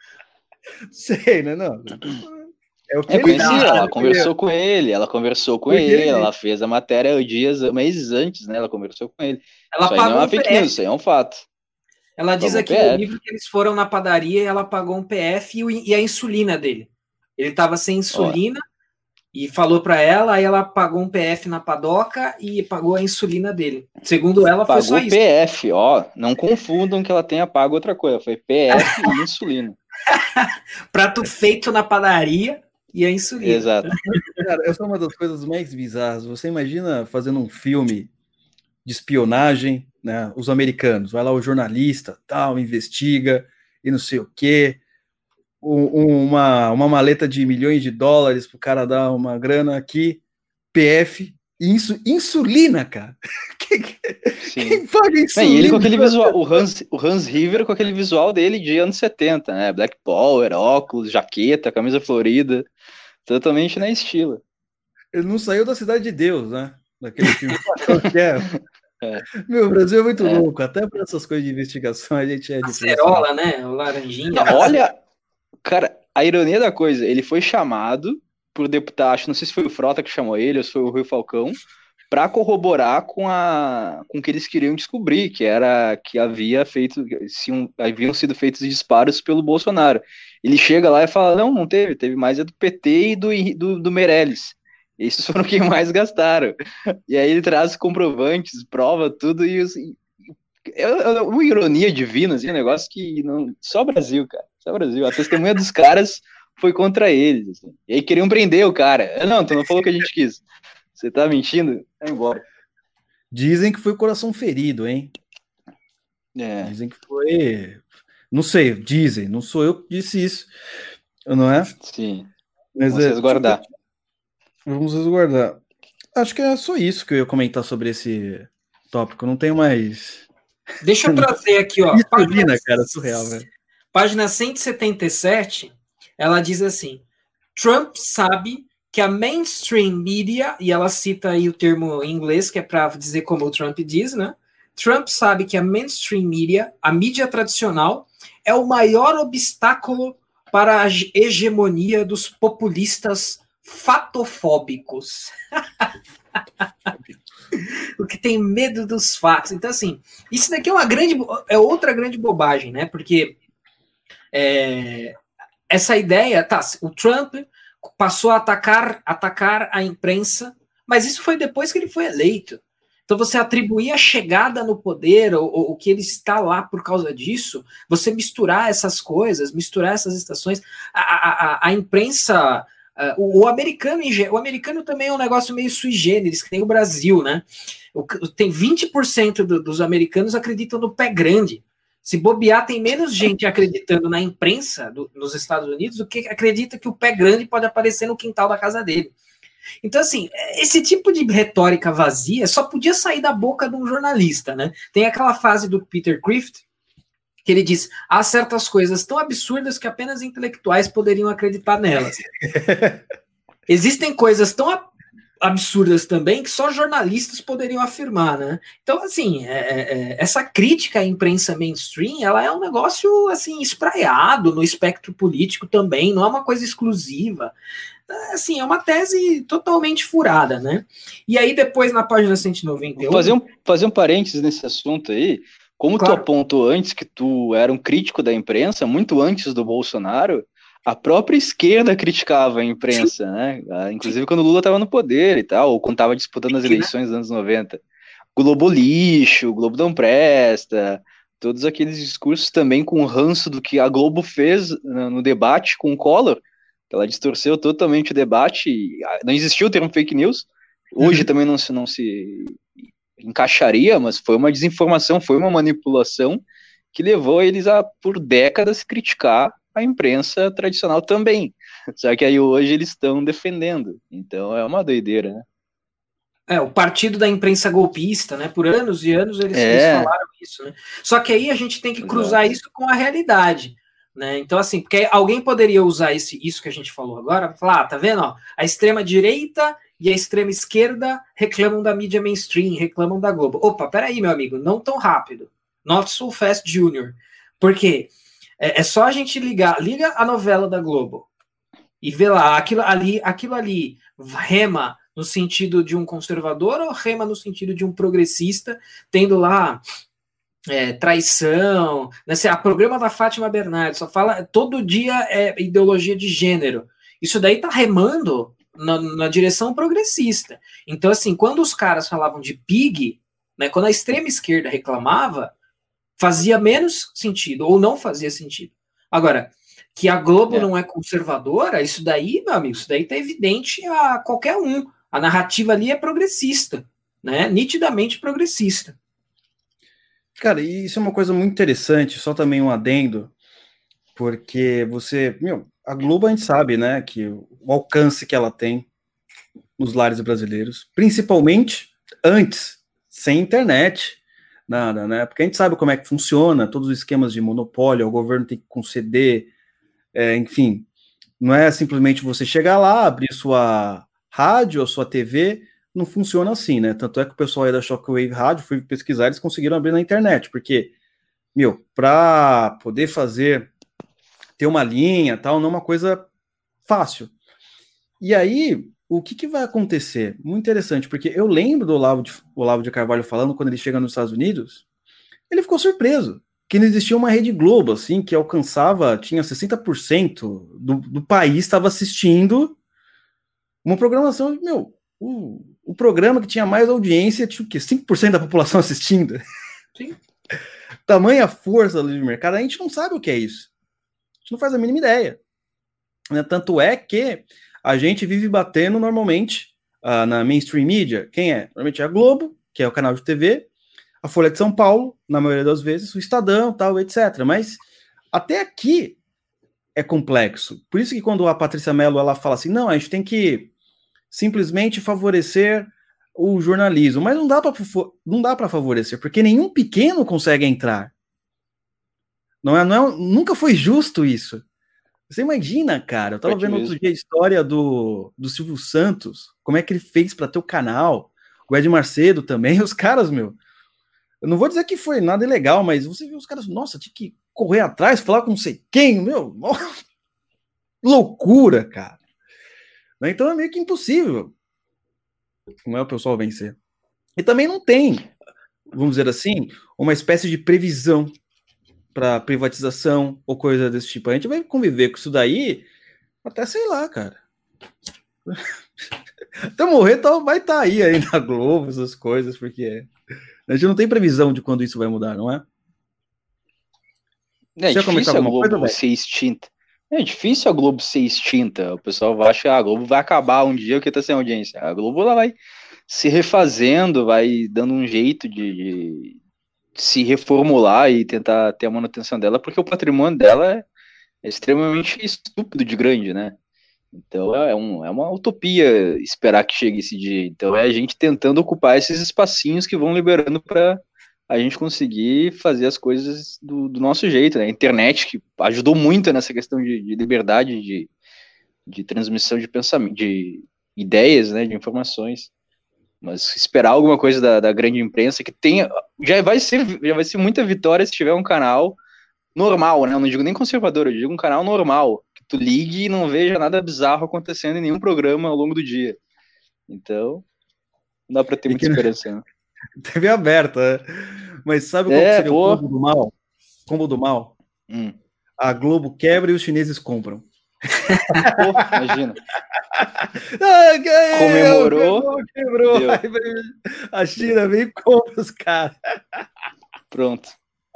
Sei, né? Não. É, o que é conhecia, dá, ela né? conversou com ele, ela conversou com ele, ele, ela fez a matéria dias, meses antes, né? Ela conversou com ele. Ela isso aí não é uma fake news, isso aí é um fato. Ela diz aqui no livro que eles foram na padaria e ela pagou um P F e, e a insulina dele. Ele estava sem insulina Ó. e falou para ela, aí ela pagou um P F na padoca e pagou a insulina dele. Segundo ela, pagou foi só isso. P F, ó, não confundam que ela tenha pago outra coisa, foi P F e insulina. Prato feito na padaria e a insulina. Exato. Cara, essa é uma das coisas mais bizarras. Você imagina fazendo um filme de espionagem, né? Os americanos, vai lá o jornalista, tal, investiga e não sei o quê. Um, uma, uma maleta de milhões de dólares pro cara dar uma grana aqui, P F, insu, insulina, cara. Quem, quem paga insulina? Bem, ele com aquele visual, o Hans, o Hans River com aquele visual dele de anos setenta, né? Black Power, óculos, jaqueta, camisa florida, totalmente na estilo. Ele não saiu da Cidade de Deus, né? Daquele filme. É. Meu, o Brasil é muito é. louco, até para essas coisas de investigação a gente é de acerola, né? O laranjinha. Não, olha, cara, a ironia da coisa, ele foi chamado por deputado, acho, não sei se foi o Frota que chamou ele, ou se foi o Rui Falcão, para corroborar com a com o que eles queriam descobrir, que era que havia feito, se um, haviam sido feitos disparos pelo Bolsonaro. Ele chega lá e fala, não, não teve, teve mais é do P T e do, do, do Meirelles. Esses foram quem mais gastaram. E aí ele traz comprovantes, prova tudo, e assim, é uma ironia divina, assim, um negócio que não, só Brasil, cara, só Brasil. A testemunha dos caras foi contra eles. Assim. E aí queriam prender o cara. Não, tu não falou o que a gente quis. Você tá mentindo? Vai embora. Dizem que foi coração ferido, hein? É. Dizem que foi... Não sei, dizem. Não sou eu que disse isso. Não é? Sim. Mas vamos é, resguardar. Tipo, vamos resguardar. Acho que é só isso que eu ia comentar sobre esse tópico. Não tenho mais... Deixa eu trazer aqui, ó. Isso página, cara, surreal, velho. Página cento e setenta e sete, ela diz assim, Trump sabe que a mainstream media, e ela cita aí o termo em inglês, que é para dizer como o Trump diz, né? Trump sabe que a mainstream media, a mídia tradicional, é o maior obstáculo para a hegemonia dos populistas fatofóbicos. O que tem medo dos fatos. Então, assim, isso daqui é uma grande, é outra grande bobagem, né? Porque é, essa ideia, tá, o Trump passou a atacar, atacar a imprensa, mas isso foi depois que ele foi eleito. Então, você atribuir a chegada no poder, ou, ou que ele está lá por causa disso, você misturar essas coisas, misturar essas estações, a, a, a imprensa, uh, o, o americano, o americano também é um negócio meio sui generis, que tem o Brasil, né? O, tem vinte por cento do, dos americanos acreditam no pé grande. Se bobear, tem menos gente acreditando na imprensa do, nos Estados Unidos do que acredita que o pé grande pode aparecer no quintal da casa dele. Então, assim, esse tipo de retórica vazia só podia sair da boca de um jornalista, né? Tem aquela frase do Peter Crift, que ele diz, há certas coisas tão absurdas que apenas intelectuais poderiam acreditar nelas. Existem coisas tão absurdas também que só jornalistas poderiam afirmar, né? Então, assim, é, é, essa crítica à imprensa mainstream, ela é um negócio, assim, espraiado no espectro político também, não é uma coisa exclusiva. Assim, é uma tese totalmente furada, né? E aí, depois, na página cento e noventa e um... Vou fazer um, fazer um parênteses nesse assunto aí. Como claro. Tu apontou antes que tu era um crítico da imprensa, muito antes do Bolsonaro, a própria esquerda criticava a imprensa, Sim. né? Inclusive Sim. quando o Lula estava no poder e tal, ou quando estava disputando as eleições dos anos noventa. Globo lixo, Globo não presta, todos aqueles discursos também com o ranço do que a Globo fez no debate com o Collor. Ela distorceu totalmente o debate, não existiu o termo fake news, hoje uhum. também não se, não se encaixaria, mas foi uma desinformação, foi uma manipulação que levou eles a, por décadas, criticar a imprensa tradicional também, só que aí hoje eles estão defendendo, então é uma doideira, né? É, o partido da imprensa golpista, né, por anos e anos eles, é. eles falaram isso, né, só que aí a gente tem que cruzar Exato. Isso com a realidade. Né? Então, assim, porque alguém poderia usar esse, isso que a gente falou agora para falar, ah, tá vendo? Ó, a extrema-direita e a extrema-esquerda reclamam da mídia mainstream, reclamam da Globo. Opa, peraí, meu amigo, não tão rápido. Not so fast, Junior. Por quê? É, é só a gente ligar, liga a novela da Globo e vê lá, aquilo ali, aquilo ali rema no sentido de um conservador ou rema no sentido de um progressista, tendo lá É, traição, né? A programa da Fátima Bernardes só fala, todo dia é ideologia de gênero. Isso daí tá remando na, na direção progressista. Então, assim, quando os caras falavam de pig, né, quando a extrema esquerda reclamava, fazia menos sentido, ou não fazia sentido. Agora, que a Globo é. não é conservadora, isso daí, meu amigo, isso daí tá evidente a qualquer um. A narrativa ali é progressista, né? Nitidamente progressista. Cara, isso é uma coisa muito interessante, só também um adendo, porque você, meu, a Globo a gente sabe, né, que o alcance que ela tem nos lares brasileiros, principalmente antes, sem internet, nada, né, porque a gente sabe como é que funciona, todos os esquemas de monopólio, o governo tem que conceder, é, enfim, não é simplesmente você chegar lá, abrir sua rádio ou sua T V, não funciona assim, né? Tanto é que o pessoal aí da Shockwave Rádio foi pesquisar, eles conseguiram abrir na internet, porque, meu, para poder fazer, ter uma linha tal, não é uma coisa fácil. E aí, o que, que vai acontecer? Muito interessante, porque eu lembro do Olavo de, Olavo de Carvalho falando, quando ele chega nos Estados Unidos, ele ficou surpreso, que não existia uma Rede Globo, assim, que alcançava, tinha sessenta por cento do, do país estava assistindo uma programação, meu, o, o programa que tinha mais audiência tinha o quê? cinco por cento da população assistindo. Sim. Tamanha força do livre mercado, a gente não sabe o que é isso. A gente não faz a mínima ideia. Né? Tanto é que a gente vive batendo normalmente uh, na mainstream media. Quem é? Normalmente é a Globo, que é o canal de T V, a Folha de São Paulo, na maioria das vezes, o Estadão, tal, etcétera. Mas até aqui é complexo. Por isso que quando a Patrícia Mello ela fala assim, não, a gente tem que simplesmente favorecer o jornalismo, mas não dá para não dá para favorecer, porque nenhum pequeno consegue entrar. Não é, não é, nunca foi justo isso. Você imagina, cara, eu tava vendo outro dia a história do, do Silvio Santos, como é que ele fez para ter o canal, o Ed Macedo também, os caras, meu, eu não vou dizer que foi nada ilegal, mas você viu os caras, nossa, tinha que correr atrás, falar com não sei quem, meu, loucura, cara. Então é meio que impossível, não é o pessoal vencer. E também não tem, vamos dizer assim, uma espécie de previsão para privatização ou coisa desse tipo. A gente vai conviver com isso daí até, sei lá, cara. Até morrer tá, vai estar tá aí ainda na Globo, essas coisas, porque a gente não tem previsão de quando isso vai mudar, não é? É difícil a Globo coisa, ser extinta. É difícil a Globo ser extinta. O pessoal vai achar que a Globo vai acabar um dia porque tá sem audiência. A Globo ela vai se refazendo, vai dando um jeito de, de se reformular e tentar ter a manutenção dela, porque o patrimônio dela é, é extremamente estúpido de grande, né? Então é, um, é uma utopia esperar que chegue esse dia. Então é a gente tentando ocupar esses espacinhos que vão liberando para a gente conseguir fazer as coisas do, do nosso jeito, né? A internet que ajudou muito nessa questão de, de liberdade, de, de transmissão de pensamento, de ideias, né? De informações. Mas esperar alguma coisa da, da grande imprensa que tenha, já vai ser, já vai ser muita vitória se tiver um canal normal, né? Eu não digo nem conservador, eu digo um canal normal, que tu ligue e não veja nada bizarro acontecendo em nenhum programa ao longo do dia. Então, não dá pra ter e muita esperança, né? T V aberta, né? Mas sabe qual é, seria pô. o combo do mal? Combo do mal? Hum. A Globo quebra e os chineses compram. Pô, imagina. Ah, comemorou, quebrou. A China vem e compra os caras. Pronto.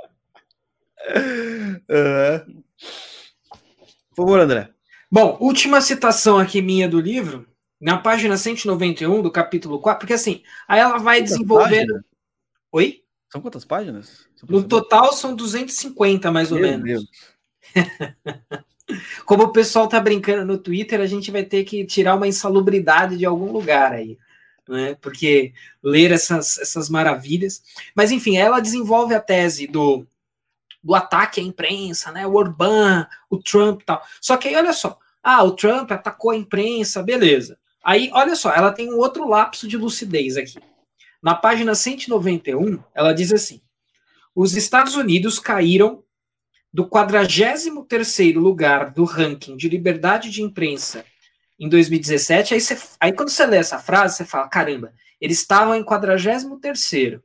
Uh, por favor, André. Bom, última citação aqui minha do livro, na página cento e noventa e um do capítulo quatro, porque assim, aí ela vai quantas desenvolvendo... Páginas? Oi? São quantas páginas? No total são duzentos e cinquenta, mais ou Meu menos. Deus. Como o pessoal tá brincando no Twitter, a gente vai ter que tirar uma insalubridade de algum lugar aí, né? Porque ler essas, essas maravilhas... Mas, enfim, ela desenvolve a tese do, do ataque à imprensa, né? O Orbán, o Trump e tal. Só que aí, olha só. Ah, o Trump atacou a imprensa, beleza. Aí, olha só, ela tem um outro lapso de lucidez aqui. Na página cento e noventa e um, ela diz assim: os Estados Unidos caíram do quadragésimo terceiro lugar do ranking de liberdade de imprensa em dois mil e dezessete. Aí, você, aí quando você lê essa frase, você fala, caramba, eles estavam em quadragésimo terceiro.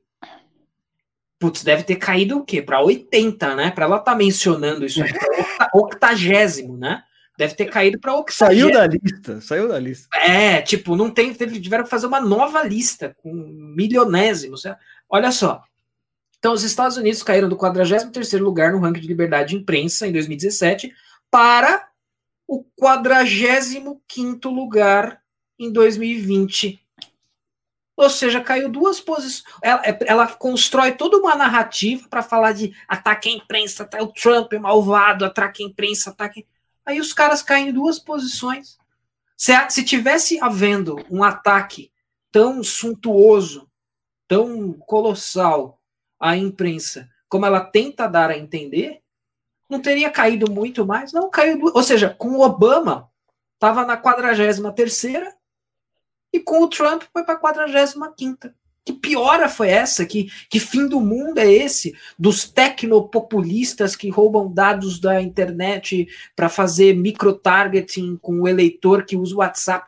Putz, deve ter caído o quê? Para oitenta, né? Para ela estar tá mencionando isso aí. octagésimo, né? Deve ter caído para octagésimo. Saiu da lista, saiu da lista. É, tipo, não tem, teve, tiveram que fazer uma nova lista com milionésimos. Né? Olha só. Então, os Estados Unidos caíram do quadragésimo terceiro lugar no ranking de liberdade de imprensa em dois mil e dezessete para o quadragésimo quinto lugar em dois mil e vinte. Ou seja, caiu duas posições. Ela, ela constrói toda uma narrativa para falar de ataque à imprensa, tá, o Trump é malvado, ataque à imprensa, ataque... Aí os caras caem em duas posições. Se, se tivesse havendo um ataque tão suntuoso, tão colossal à imprensa, como ela tenta dar a entender, não teria caído muito mais? Não, caiu. Ou seja, com o Obama, estava na quadragésima terceira e com o Trump foi para a quadragésima quinta. Que piora foi essa? Que, que fim do mundo é esse? Dos tecnopopulistas que roubam dados da internet para fazer microtargeting com o eleitor que usa o WhatsApp.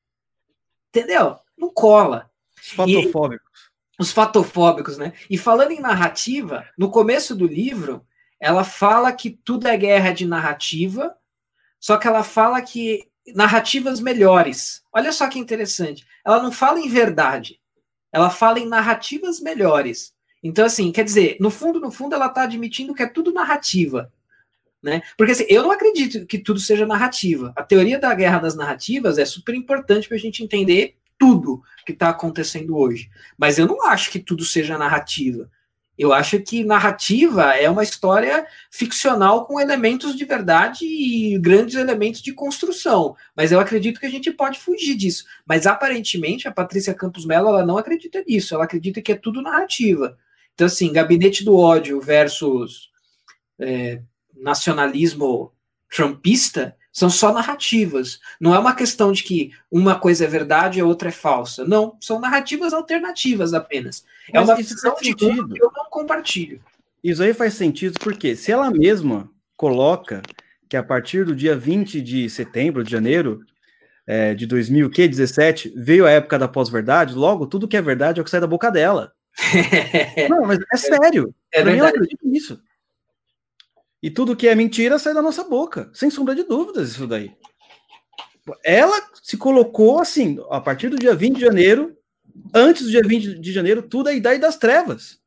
Entendeu? Não cola. Os fatofóbicos. E, os fatofóbicos, né? E falando em narrativa, no começo do livro, ela fala que tudo é guerra de narrativa, só que ela fala que narrativas melhores. Olha só que interessante. Ela não fala em verdade. Ela fala em narrativas melhores. Então, assim, quer dizer, no fundo, no fundo, ela está admitindo que é tudo narrativa. Né? Porque assim, eu não acredito que tudo seja narrativa. A teoria da guerra das narrativas é super importante para a gente entender tudo que está acontecendo hoje. Mas eu não acho que tudo seja narrativa. Eu acho que narrativa é uma história ficcional com elementos de verdade e grandes elementos de construção. Mas eu acredito que a gente pode fugir disso. Mas aparentemente a Patrícia Campos Mello ela não acredita nisso. Ela acredita que é tudo narrativa. Então assim, Gabinete do Ódio versus é, nacionalismo trumpista são só narrativas. Não é uma questão de que uma coisa é verdade e a outra é falsa. Não, são narrativas alternativas apenas. É Mas uma isso visão faz de sentido. mundo que eu não compartilho. Isso aí faz sentido porque se ela mesma coloca que a partir do dia vinte de setembro, de janeiro é, de dois mil e dezessete, veio a época da pós-verdade, logo tudo que é verdade é o que sai da boca dela. Não, mas é sério. É pra mim, eu verdade. acredito nisso. E tudo que é mentira sai da nossa boca. Sem sombra de dúvidas, isso daí. ela se colocou assim, a partir do dia vinte de janeiro, antes do dia vinte de janeiro, tudo é a idade das trevas.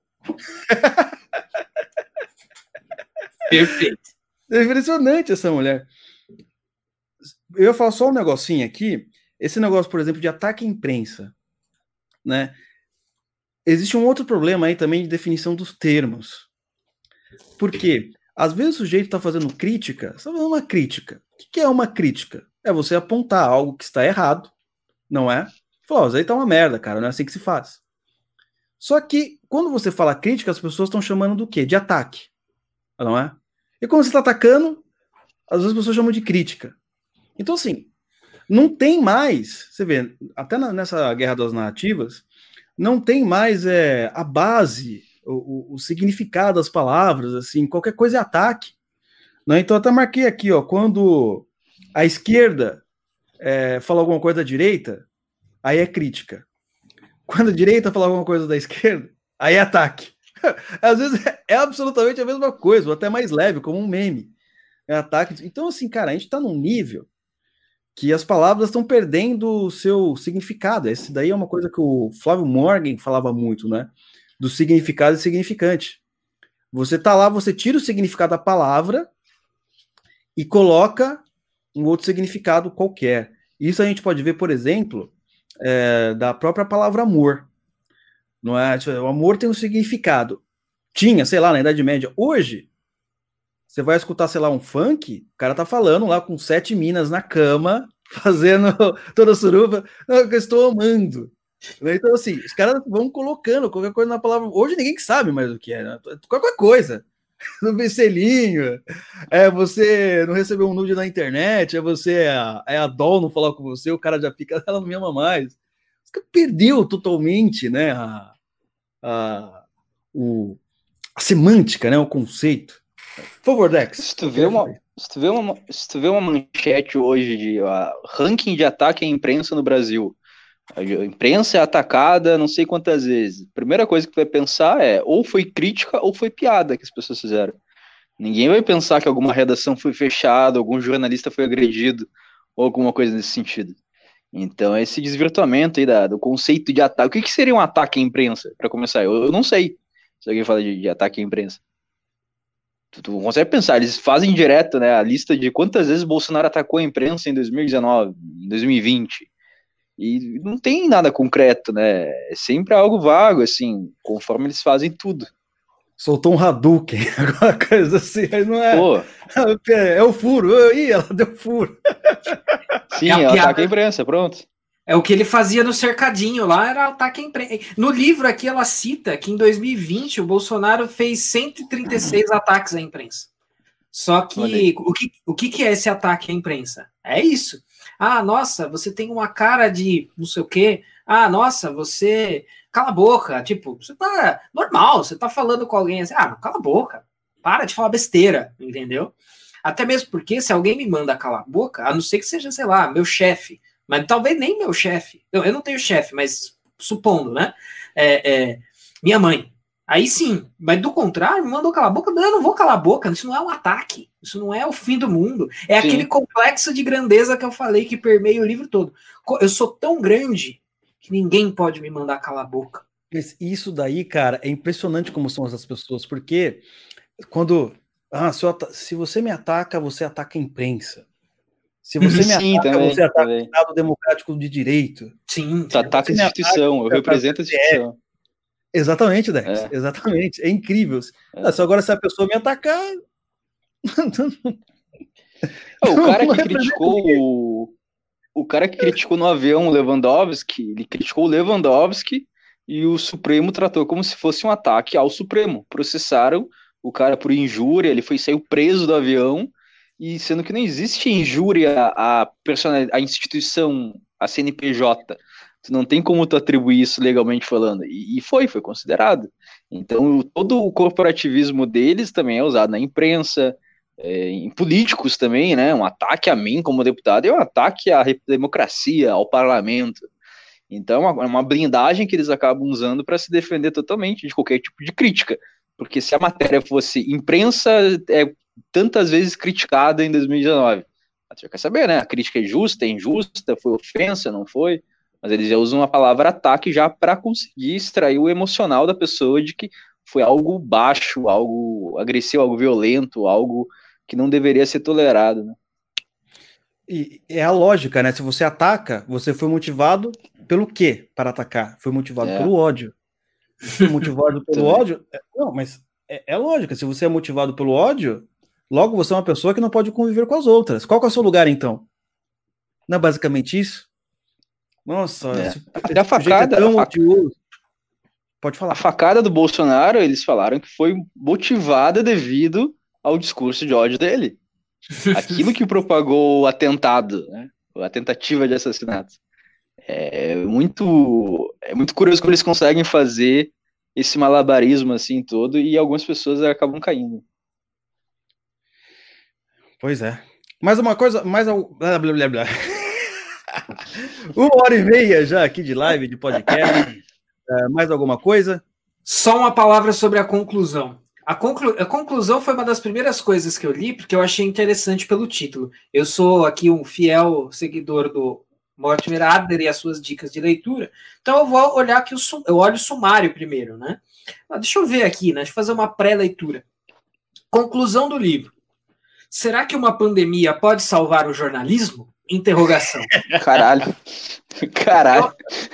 Perfeito. É impressionante essa mulher. Eu ia falar só um negocinho aqui. Esse negócio, por exemplo, de ataque à imprensa, né? Existe um outro problema aí também de definição dos termos. Por quê? Às vezes o sujeito está fazendo crítica, você está fazendo uma crítica. O que é uma crítica? É você apontar algo que está errado, não é? Falar, ó, isso aí tá uma merda, cara, não é assim que se faz. Só que, quando você fala crítica, as pessoas estão chamando do quê? De ataque, não é? E quando você está atacando, às vezes as pessoas chamam de crítica. Então, assim, não tem mais, você vê, até na, nessa guerra das narrativas, não tem mais é, a base, o, o, o significado das palavras, assim, qualquer coisa é ataque. Né? Então, eu até marquei aqui, ó, quando a esquerda é, fala alguma coisa da direita, aí é crítica. Quando a direita fala alguma coisa da esquerda, aí é ataque. Às vezes é, é absolutamente a mesma coisa, ou até mais leve, como um meme. É ataque. Então, assim, cara, a gente tá num nível que as palavras estão perdendo o seu significado. Esse daí é uma coisa que o Flávio Morgan falava muito, né? Do significado e significante. Você tá lá, você tira o significado da palavra e coloca um outro significado qualquer. Isso a gente pode ver, por exemplo, é, da própria palavra amor. Não é? O amor tem um significado. Tinha, sei lá, na Idade Média. Hoje, você vai escutar, sei lá, um funk, o cara tá falando lá com sete minas na cama, fazendo toda a suruba, não, que eu estou amando. Então, assim, os caras vão colocando qualquer coisa na palavra. Hoje ninguém sabe mais o que é, né? Qualquer coisa. No vencelinho, é você não recebeu um nude na internet, é você, é a, é a doll não falar com você, o cara já fica, ela não me ama mais. Você perdeu totalmente, né, a, a, o, a semântica, né, o conceito. Por favor, Dex. Se tu vê uma, se tu vê uma, se tu vê uma manchete hoje de uh, ranking de ataque à imprensa no Brasil, a imprensa é atacada não sei quantas vezes. A primeira coisa que tu vai pensar é ou foi crítica ou foi piada que as pessoas fizeram. Ninguém vai pensar que alguma redação foi fechada, algum jornalista foi agredido ou alguma coisa nesse sentido. Então, esse desvirtuamento aí da, do conceito de ataque. O que, que seria um ataque à imprensa, para começar? Eu, eu não sei se alguém fala de, de ataque à imprensa. Tu, tu consegue pensar, eles fazem direto, né, a lista de quantas vezes Bolsonaro atacou a imprensa em dois mil e dezenove, em dois mil e vinte. E não tem nada concreto, né? É sempre algo vago, assim, conforme eles fazem tudo. Soltou um Hadouken, alguma coisa assim, aí não é. Pô. É o furo, ih, ela deu furo. Sim, é, é ataque à imprensa, pronto. É o que ele fazia no cercadinho lá, era ataque à imprensa. No livro aqui ela cita que em dois mil e vinte o Bolsonaro fez cento e trinta e seis ataques à imprensa. Só que o, que o que é esse ataque à imprensa? É isso. Ah, nossa, você tem uma cara de não sei o quê. Ah, nossa, você... Cala a boca. Tipo, você tá normal, você tá falando com alguém assim. Ah, cala a boca. Para de falar besteira, entendeu? Até mesmo porque se alguém me manda calar a boca, a não ser que seja, sei lá, meu chefe, mas talvez nem meu chefe. Eu, eu não tenho chefe, mas supondo, né? É, é, minha mãe. Aí sim, mas do contrário, me mandou calar a boca, eu não vou calar a boca, isso não é um ataque, isso não é o fim do mundo, é sim. Aquele complexo de grandeza que eu falei que permeia o livro todo. Eu sou tão grande que ninguém pode me mandar calar a boca. Mas isso daí, cara, é impressionante como são essas pessoas, porque quando, ah, se, eu, se você me ataca, você ataca a imprensa. Se você me sim, ataca, também, você ataca também. o Estado Democrático de Direito. Sim. Tu ataca a instituição, ataca, eu represento a instituição. Exatamente, Dex, é. exatamente. É incrível. É. Se agora se a pessoa me atacar... o cara que criticou o... o cara que criticou no avião o Lewandowski, ele criticou o Lewandowski e o Supremo tratou como se fosse um ataque ao Supremo. Processaram o cara por injúria, ele foi saiu preso do avião, e sendo que não existe injúria à, personal... à instituição, à C N P J. Tu não tem como tu atribuir isso legalmente falando. E, e foi, foi considerado. Então, todo o corporativismo deles também é usado na imprensa, é, em políticos também, né? Um ataque a mim como deputado é um ataque à democracia, ao parlamento. Então, é uma, uma blindagem que eles acabam usando para se defender totalmente de qualquer tipo de crítica. Porque se a matéria fosse imprensa, é tantas vezes criticada em dois mil e dezenove. Você já quer saber, né? A crítica é justa, é injusta, foi ofensa, não foi? Mas eles já usam a palavra ataque já para conseguir extrair o emocional da pessoa de que foi algo baixo, algo agressivo, algo violento, algo que não deveria ser tolerado, né? E é a lógica, né? Se você ataca, você foi motivado pelo quê para atacar? Foi motivado É. pelo ódio. Foi motivado pelo Também. ódio? É, não, mas é, é lógica. Se você é motivado pelo ódio, logo você é uma pessoa que não pode conviver com as outras. Qual que é o seu lugar, então? Não é basicamente isso? Nossa, É. esse, Até a esse sujeito é facada, tão a, fac... odioso. Pode a falar. facada do Bolsonaro, eles falaram que foi motivada devido ao discurso de ódio dele. Aquilo que propagou o atentado, né? A tentativa de assassinato. É muito, é muito curioso como eles conseguem fazer esse malabarismo assim todo e algumas pessoas acabam caindo. Pois é. Mais uma coisa, mais al- blá, blá, blá, blá. Uma hora e meia já aqui de live, de podcast. É, mais alguma coisa? Só uma palavra sobre a conclusão. A, conclu... a conclusão foi uma das primeiras coisas que eu li, porque eu achei interessante pelo título. Eu sou aqui um fiel seguidor do Mortimer Adler e as suas dicas de leitura, então eu vou olhar aqui, o sum... eu olho o sumário primeiro, né? Ah, deixa eu ver aqui, né? Deixa eu fazer uma pré-leitura. Conclusão do livro. Será que uma pandemia pode salvar o jornalismo? Interrogação. Caralho. Caralho.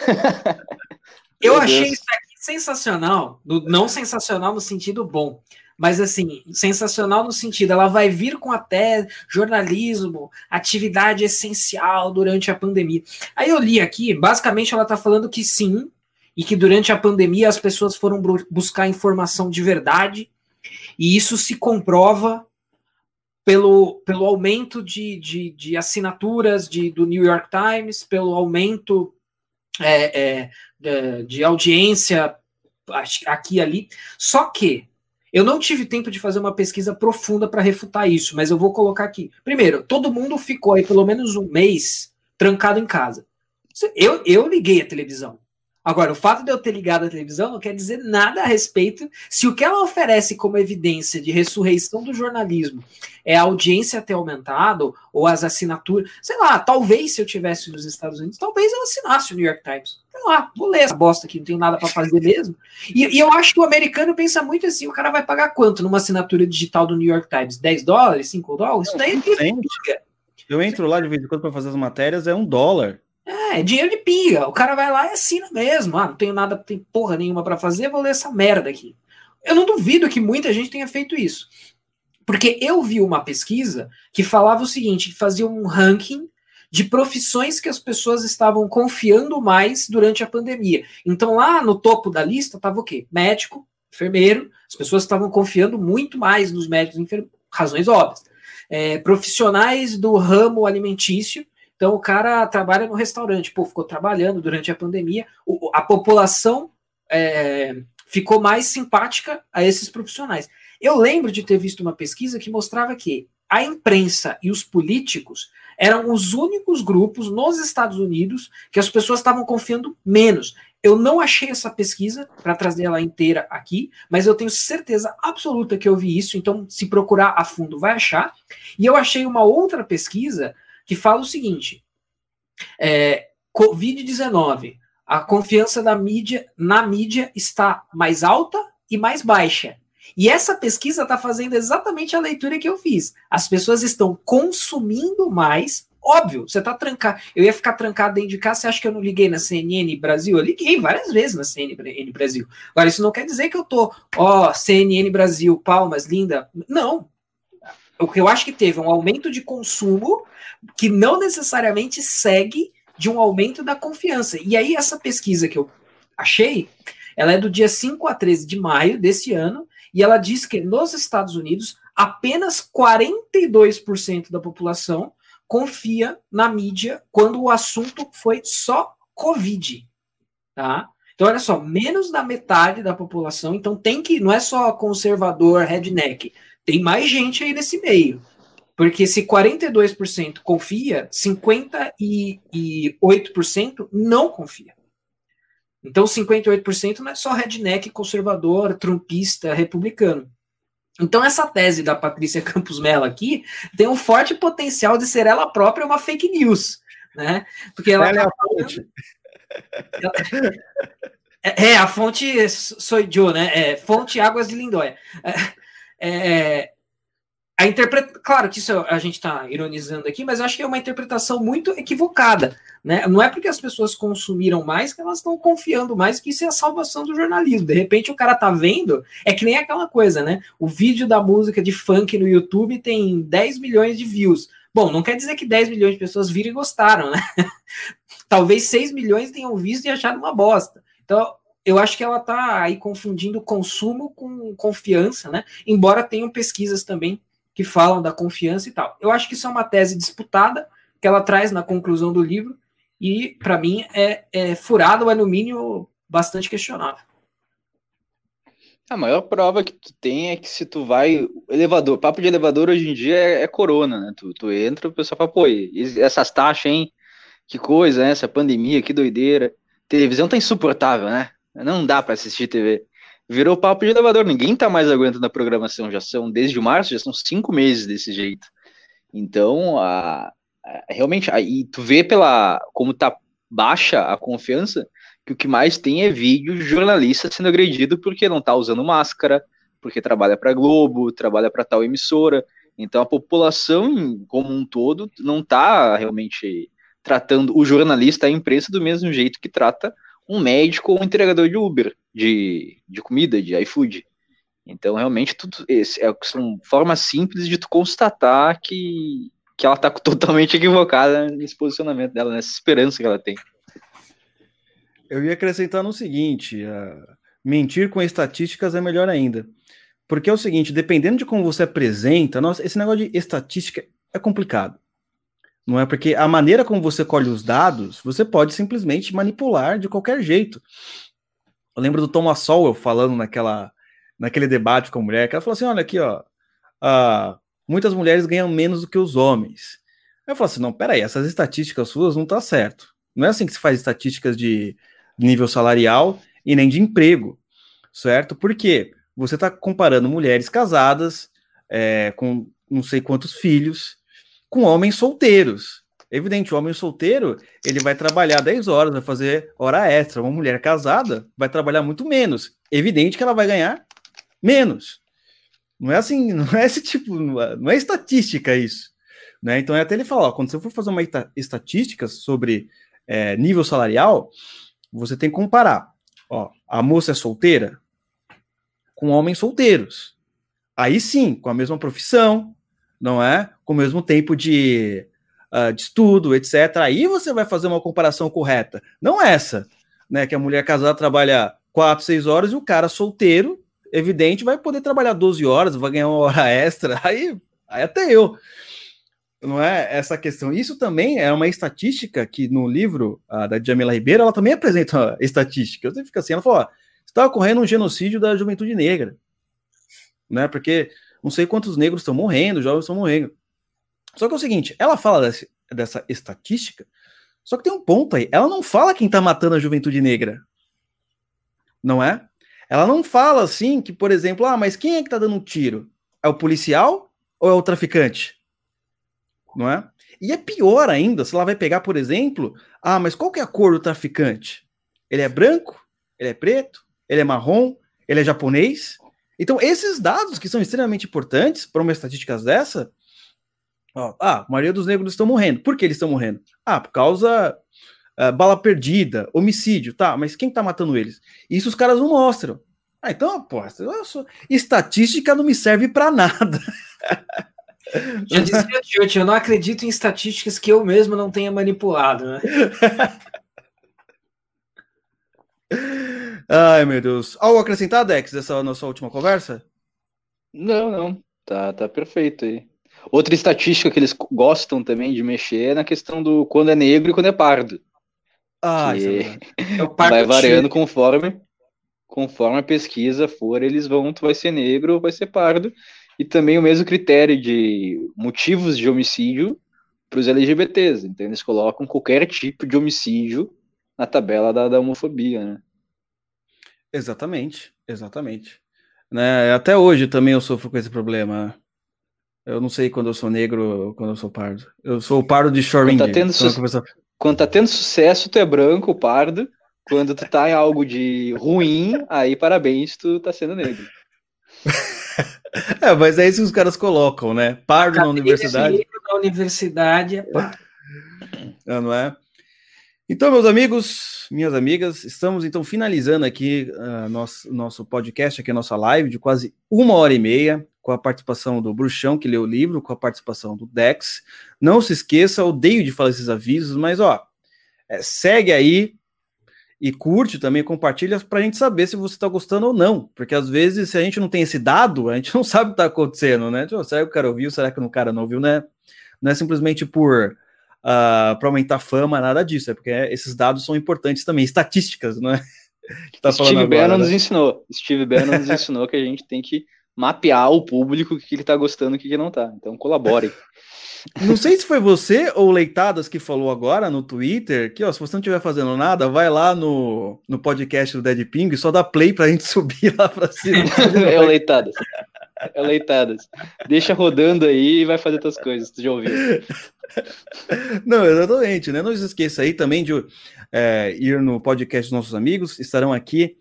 Eu, eu achei isso aqui sensacional, não sensacional no sentido bom, mas assim, sensacional no sentido, ela vai vir com até jornalismo, atividade essencial durante a pandemia. Aí eu li aqui, basicamente ela está falando que sim, e que durante a pandemia as pessoas foram buscar informação de verdade, e isso se comprova pelo, pelo aumento de, de, de assinaturas de, do New York Times, pelo aumento é, é, de, de audiência aqui e ali. Só que eu não tive tempo de fazer uma pesquisa profunda para refutar isso, mas eu vou colocar aqui. Primeiro, todo mundo ficou aí pelo menos um mês trancado em casa. Eu, eu liguei a televisão. Agora, o fato de eu ter ligado a televisão não quer dizer nada a respeito se o que ela oferece como evidência de ressurreição do jornalismo é a audiência ter aumentado ou as assinaturas. Sei lá, talvez se eu tivesse nos Estados Unidos, talvez eu assinasse o New York Times. Sei lá, vou ler essa bosta aqui, não tenho nada para fazer mesmo. E, e eu acho que o americano pensa muito assim, o cara vai pagar quanto numa assinatura digital do New York Times? dez dólares, cinco dólares? Isso daí é pinga. Eu entro lá de vez em quando para fazer as matérias, é um dólar. É, é dinheiro de pinga. O cara vai lá e assina mesmo. Ah, não tenho nada, tem porra nenhuma para fazer, vou ler essa merda aqui. Eu não duvido que muita gente tenha feito isso. Porque eu vi uma pesquisa que falava o seguinte, que fazia um ranking de profissões que as pessoas estavam confiando mais durante a pandemia. Então lá no topo da lista estava o quê? Médico, enfermeiro. As pessoas estavam confiando muito mais nos médicos e enfermeiros, razões óbvias. É, profissionais do ramo alimentício. Então, o cara trabalha no restaurante, pô, ficou trabalhando durante a pandemia, o, a população é, ficou mais simpática a esses profissionais. Eu lembro de ter visto uma pesquisa que mostrava que a imprensa e os políticos eram os únicos grupos nos Estados Unidos que as pessoas estavam confiando menos. Eu não achei essa pesquisa para trazer ela inteira aqui, mas eu tenho certeza absoluta que eu vi isso, então se procurar a fundo vai achar. E eu achei uma outra pesquisa que fala o seguinte, é, covid dezenove, a confiança da mídia, na mídia está mais alta e mais baixa. E essa pesquisa está fazendo exatamente a leitura que eu fiz. As pessoas estão consumindo mais, óbvio, você está trancado. Eu ia ficar trancado dentro de casa, você acha que eu não liguei na C N N Brasil? Eu liguei várias vezes na C N N Brasil. Agora, isso não quer dizer que eu tô, ó, C N N Brasil, palmas, linda. Não. O que eu acho que teve um aumento de consumo que não necessariamente segue de um aumento da confiança. E aí, essa pesquisa que eu achei, ela é do dia cinco a treze de maio desse ano, e ela diz que nos Estados Unidos, apenas quarenta e dois por cento da população confia na mídia quando o assunto foi só Covid. Tá? Então, olha só, menos da metade da população, então tem que, não é só conservador, redneck, tem mais gente aí nesse meio. Porque se quarenta e dois por cento confia, cinquenta e oito por cento não confia. Então, cinquenta e oito por cento não é só redneck, conservador, trumpista, republicano. Então, essa tese da Patrícia Campos Mello aqui tem um forte potencial de ser ela própria uma fake news, né? Porque ela, ela tá é a fonte. É, é, a fonte sou eu, né? É, fonte Águas de Lindóia. É, é, a interpreta... Claro que isso a gente está ironizando aqui, mas eu acho que é uma interpretação muito equivocada, né? Não é porque as pessoas consumiram mais que elas estão confiando mais, que isso é a salvação do jornalismo. De repente o cara tá vendo, é que nem aquela coisa, né? O vídeo da música de funk no YouTube tem dez milhões de views. Bom, não quer dizer que dez milhões de pessoas viram e gostaram, né? Talvez seis milhões tenham visto e achado uma bosta. Então, eu acho que ela tá aí confundindo consumo com confiança, né? Embora tenham pesquisas também que falam da confiança e tal. Eu acho que isso é uma tese disputada, que ela traz na conclusão do livro, e, para mim, é, é furada ou é, no mínimo, bastante questionável. A maior prova que tu tem é que se tu vai... Elevador, papo de elevador hoje em dia é, é corona, né? Tu, tu entra, o pessoal fala, pô, essas taxas, hein? Que coisa, né? Essa pandemia, que doideira. Televisão tá insuportável, né? Não dá pra assistir T V. Virou papo de elevador, ninguém tá mais aguentando a programação, já são, desde março, já são cinco meses desse jeito. Então, a, a, realmente, aí tu vê pela, como tá baixa a confiança, que o que mais tem é vídeo de jornalista sendo agredido porque não tá usando máscara, porque trabalha pra Globo, trabalha pra tal emissora, então a população como um todo não tá realmente tratando o jornalista, a imprensa, do mesmo jeito que trata um médico ou um entregador de Uber, de, de comida, de iFood. Então, realmente, tudo esse, é, são formas simples de tu constatar que, que ela está totalmente equivocada nesse posicionamento dela, nessa esperança que ela tem. Eu ia acrescentar no seguinte, uh, mentir com estatísticas é melhor ainda. Porque é o seguinte, dependendo de como você apresenta, nossa, esse negócio de estatística é complicado. Não é? Porque a maneira como você colhe os dados, você pode simplesmente manipular de qualquer jeito. Eu lembro do Thomas Sowell falando naquela, naquele debate com a mulher, que ela falou assim, olha aqui, ó, uh, muitas mulheres ganham menos do que os homens. Aí eu falo assim, não, peraí, essas estatísticas suas não tá certo. Não é assim que se faz estatísticas de nível salarial e nem de emprego, certo? Por quê? Você está comparando mulheres casadas, é, com não sei quantos filhos, com homens solteiros. Evidente, o homem solteiro, ele vai trabalhar dez horas, vai fazer hora extra. Uma mulher casada vai trabalhar muito menos. Evidente que ela vai ganhar menos. Não é assim, não é esse tipo, não é estatística isso. Né? Então, até ele fala, ó, quando você for fazer uma estatística sobre é, nível salarial, você tem que comparar. Ó, a moça é solteira com homens solteiros. Aí sim, com a mesma profissão, não é? Com o mesmo tempo de, uh, de estudo, etcétera. Aí você vai fazer uma comparação correta. Não essa, né? Que a mulher casada trabalha quatro, seis horas e o cara solteiro, evidente, vai poder trabalhar doze horas, vai ganhar uma hora extra. Aí, aí até eu. Não é essa questão. Isso também é uma estatística que no livro uh, da Djamila Ribeiro, ela também apresenta estatística. Você fica assim, ela falou, ó, está ocorrendo um genocídio da juventude negra, né? Porque não sei quantos negros estão morrendo, jovens estão morrendo. Só que é o seguinte, ela fala desse, dessa estatística, só que tem um ponto aí. Ela não fala quem está matando a juventude negra, não é? Ela não fala assim que, por exemplo, ah, mas quem é que está dando um tiro? É o policial ou é o traficante? Não é? E é pior ainda, se ela vai pegar, por exemplo, ah, mas qual que é a cor do traficante? Ele é branco? Ele é preto? Ele é marrom? Ele é japonês? Então, esses dados que são extremamente importantes para uma estatística dessa, ó, ah, a maioria dos negros estão morrendo. Por que eles estão morrendo? Ah, por causa uh, bala perdida, homicídio, tá, mas quem tá matando eles? Isso os caras não mostram. Ah, então, pô, sou... estatística não me serve para nada. Já dizia o Churchill, eu não acredito em estatísticas que eu mesmo não tenha manipulado, né? Ai, meu Deus. Algo a acrescentar, Dex, dessa nossa última conversa? Não, não. Tá, tá perfeito aí. Outra estatística que eles gostam também de mexer é na questão do quando é negro e quando é pardo. Ah, que isso é verdade. É o pardo vai variando cheio. conforme, conforme a pesquisa for, eles vão, tu vai ser negro ou vai ser pardo. E também o mesmo critério de motivos de homicídio para os L G B Ts. Então eles colocam qualquer tipo de homicídio na tabela da, da homofobia, né? Exatamente, exatamente. né? Até hoje também eu sofro com esse problema. Eu não sei quando eu sou negro ou quando eu sou pardo. Eu sou o pardo de Shoring. Quando tá tendo, Então, su... começo... Quando tá tendo sucesso, tu é branco, pardo. Quando tu tá em algo de ruim, aí parabéns, tu tá sendo negro. É, mas é isso que os caras colocam, né? Pardo na universidade. Negro na universidade é pardo. Não, não é? Então, meus amigos, minhas amigas, estamos então finalizando aqui uh, nosso, nosso podcast, aqui a nossa live de quase uma hora e meia, com a participação do Bruxão, que leu o livro, com a participação do Dex. Não se esqueça, odeio de falar esses avisos, mas ó, é, segue aí e curte também, compartilha para a gente saber se você está gostando ou não, porque às vezes se a gente não tem esse dado, a gente não sabe o que está acontecendo, né? Tipo, será que o cara ouviu, será que o cara não ouviu, né? Não é simplesmente por... Uh, para aumentar a fama, nada disso, é porque esses dados são importantes também, estatísticas, não é? Tá Steve Bannon, né? nos ensinou, Steve Bannon nos ensinou que a gente tem que mapear o público, o que ele tá gostando e o que ele não tá, então colaborem. Não sei se foi você ou o Leitadas que falou agora no Twitter, que ó, se você não estiver fazendo nada, vai lá no, no podcast do Dead Ping e só dá play pra gente subir lá pra cima. É o Leitadas. É o Leitadas. Deixa rodando aí e vai fazer outras coisas, tu já ouviu. Não, exatamente, né? Não se esqueça aí também de é, ir no podcast dos nossos amigos, estarão aqui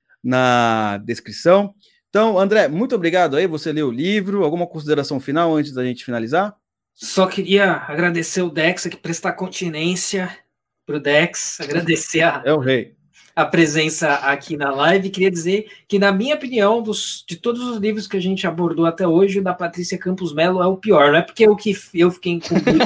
na descrição. Então, André, muito obrigado aí, você leu o livro, alguma consideração final antes da gente finalizar? Só queria agradecer o Dex aqui, prestar continência pro Dex, agradecer a, é o rei. a presença aqui na live. Queria dizer que, na minha opinião, dos, de todos os livros que a gente abordou até hoje, o da Patrícia Campos Melo é o pior. Não é porque eu, que eu fiquei incumbido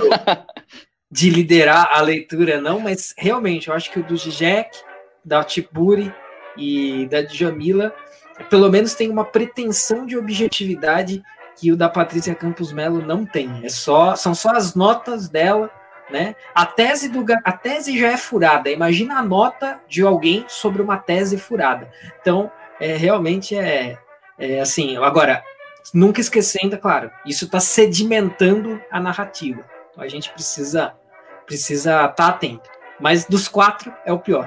de liderar a leitura, não, mas realmente eu acho que o do Zizek, da Tiburi e da Djamila, pelo menos tem uma pretensão de objetividade que o da Patrícia Campos Melo não tem. É só, são só as notas dela, né? A tese, do, a tese já é furada. Imagina a nota de alguém sobre uma tese furada. Então, é, realmente é, é assim. Agora, nunca esquecendo, claro, isso está sedimentando a narrativa. Então, a gente precisa precisa estar atento. Mas dos quatro é o pior.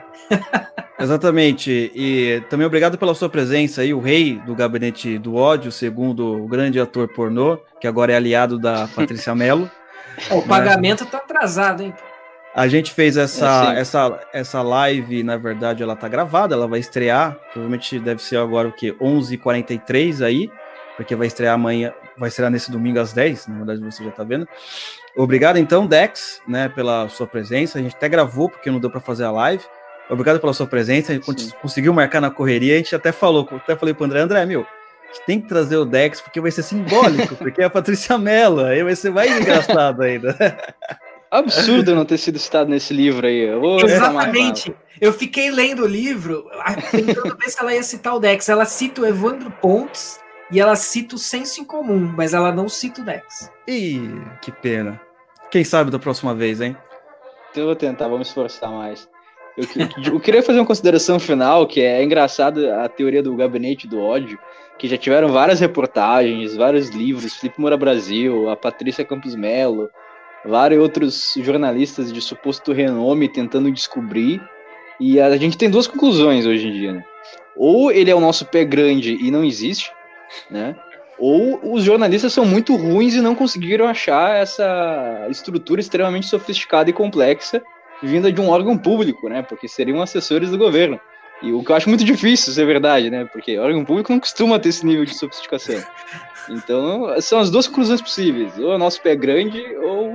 Exatamente. E também obrigado pela sua presença aí, o rei do Gabinete do Ódio, segundo o grande ator pornô, que agora é aliado da Patrícia Mello. O pagamento tá atrasado, hein? A gente fez essa, é, essa, essa live, na verdade, ela tá gravada, ela vai estrear, provavelmente deve ser agora o quê? onze e quarenta e três aí, porque vai estrear amanhã, vai estrear nesse domingo às dez, na verdade você já tá vendo. Obrigado então, Dex, né, pela sua presença, a gente até gravou porque não deu para fazer a live. Obrigado pela sua presença, a gente Sim. conseguiu marcar na correria, a gente até falou, até falei pro André, André, meu, a gente tem que trazer o Dex porque vai ser simbólico, porque é a Patrícia Mello, aí vai ser mais engraçado ainda. Absurdo não ter sido citado nesse livro aí. Eu vou Exatamente. Eu fiquei lendo o livro, tentando ver se ela ia citar o Dex. Ela cita o Evandro Pontes e ela cita o Senso em Comum, mas ela não cita o Dex. Ih, que pena. Quem sabe da próxima vez, hein? Então eu vou tentar, vamos esforçar mais. Eu, eu, eu queria fazer uma consideração final, que é engraçado a teoria do Gabinete do Ódio, que já tiveram várias reportagens, vários livros, Felipe Moura Brasil, a Patrícia Campos Melo, vários outros jornalistas de suposto renome tentando descobrir, e a gente tem duas conclusões hoje em dia, né? Ou ele é o nosso pé grande e não existe, né? Ou os jornalistas são muito ruins e não conseguiram achar essa estrutura extremamente sofisticada e complexa vinda de um órgão público, né? Porque seriam assessores do governo. E o que eu acho muito difícil ser verdade, né? Porque órgão público não costuma ter esse nível de sofisticação. Então, são as duas conclusões possíveis. Ou o nosso pé grande, ou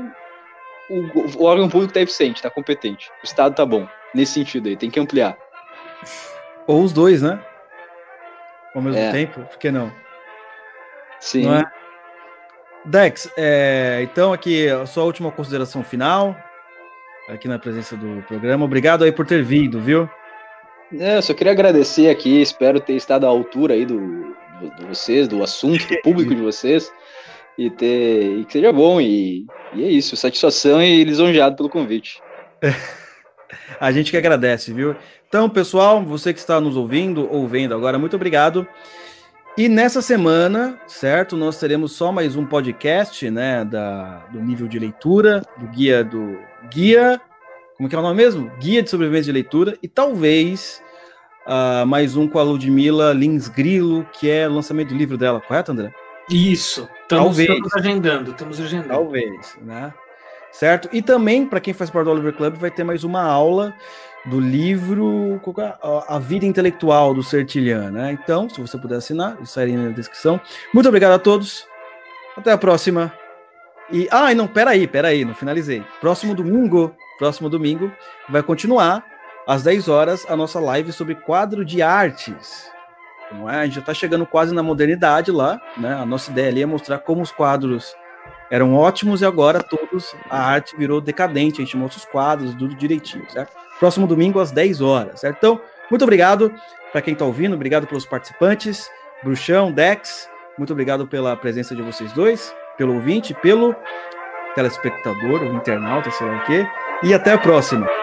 o, o órgão público está eficiente, está competente. O Estado está bom. Nesse sentido aí, tem que ampliar. Ou os dois, né? Ao mesmo é. tempo, por que não? Sim. Não é? Dex, é, então aqui a sua última consideração final, aqui na presença do programa. Obrigado aí por ter vindo, viu? É, eu só queria agradecer aqui, espero ter estado à altura aí do, do, de vocês, do assunto, do público de vocês, e, ter, e que seja bom, e, e é isso, satisfação e lisonjeado pelo convite. A gente que agradece, viu? Então, pessoal, você que está nos ouvindo ou vendo agora, muito obrigado. E nessa semana, certo, nós teremos só mais um podcast, né, da, do nível de leitura, do guia do... Guia... Como que é o nome mesmo? Guia de Sobrevivência de Leitura. E talvez uh, mais um com a Ludmila Lins Grilo, que é o lançamento do livro dela, correto, André? Isso, estamos, estamos agendando, estamos agendando. Talvez, né? Certo? E também, para quem faz parte do Oliver Club, vai ter mais uma aula do livro A Vida Intelectual do Sertilhan, né? Então, se você puder assinar, isso aí na descrição. Muito obrigado a todos. Até a próxima. E, ah, não, peraí, peraí, não finalizei. Próximo domingo, próximo domingo, vai continuar, às dez horas, a nossa live sobre quadro de artes. Não é? A gente já está chegando quase na modernidade lá, né? A nossa ideia ali é mostrar como os quadros eram ótimos e agora todos, a arte virou decadente, a gente mostra os quadros, tudo direitinho, certo? Próximo domingo, às dez horas, certo? Então, muito obrigado para quem está ouvindo, obrigado pelos participantes, Bruxão, Dex, muito obrigado pela presença de vocês dois, pelo ouvinte, pelo telespectador, o internauta, sei lá o quê, e até a próxima.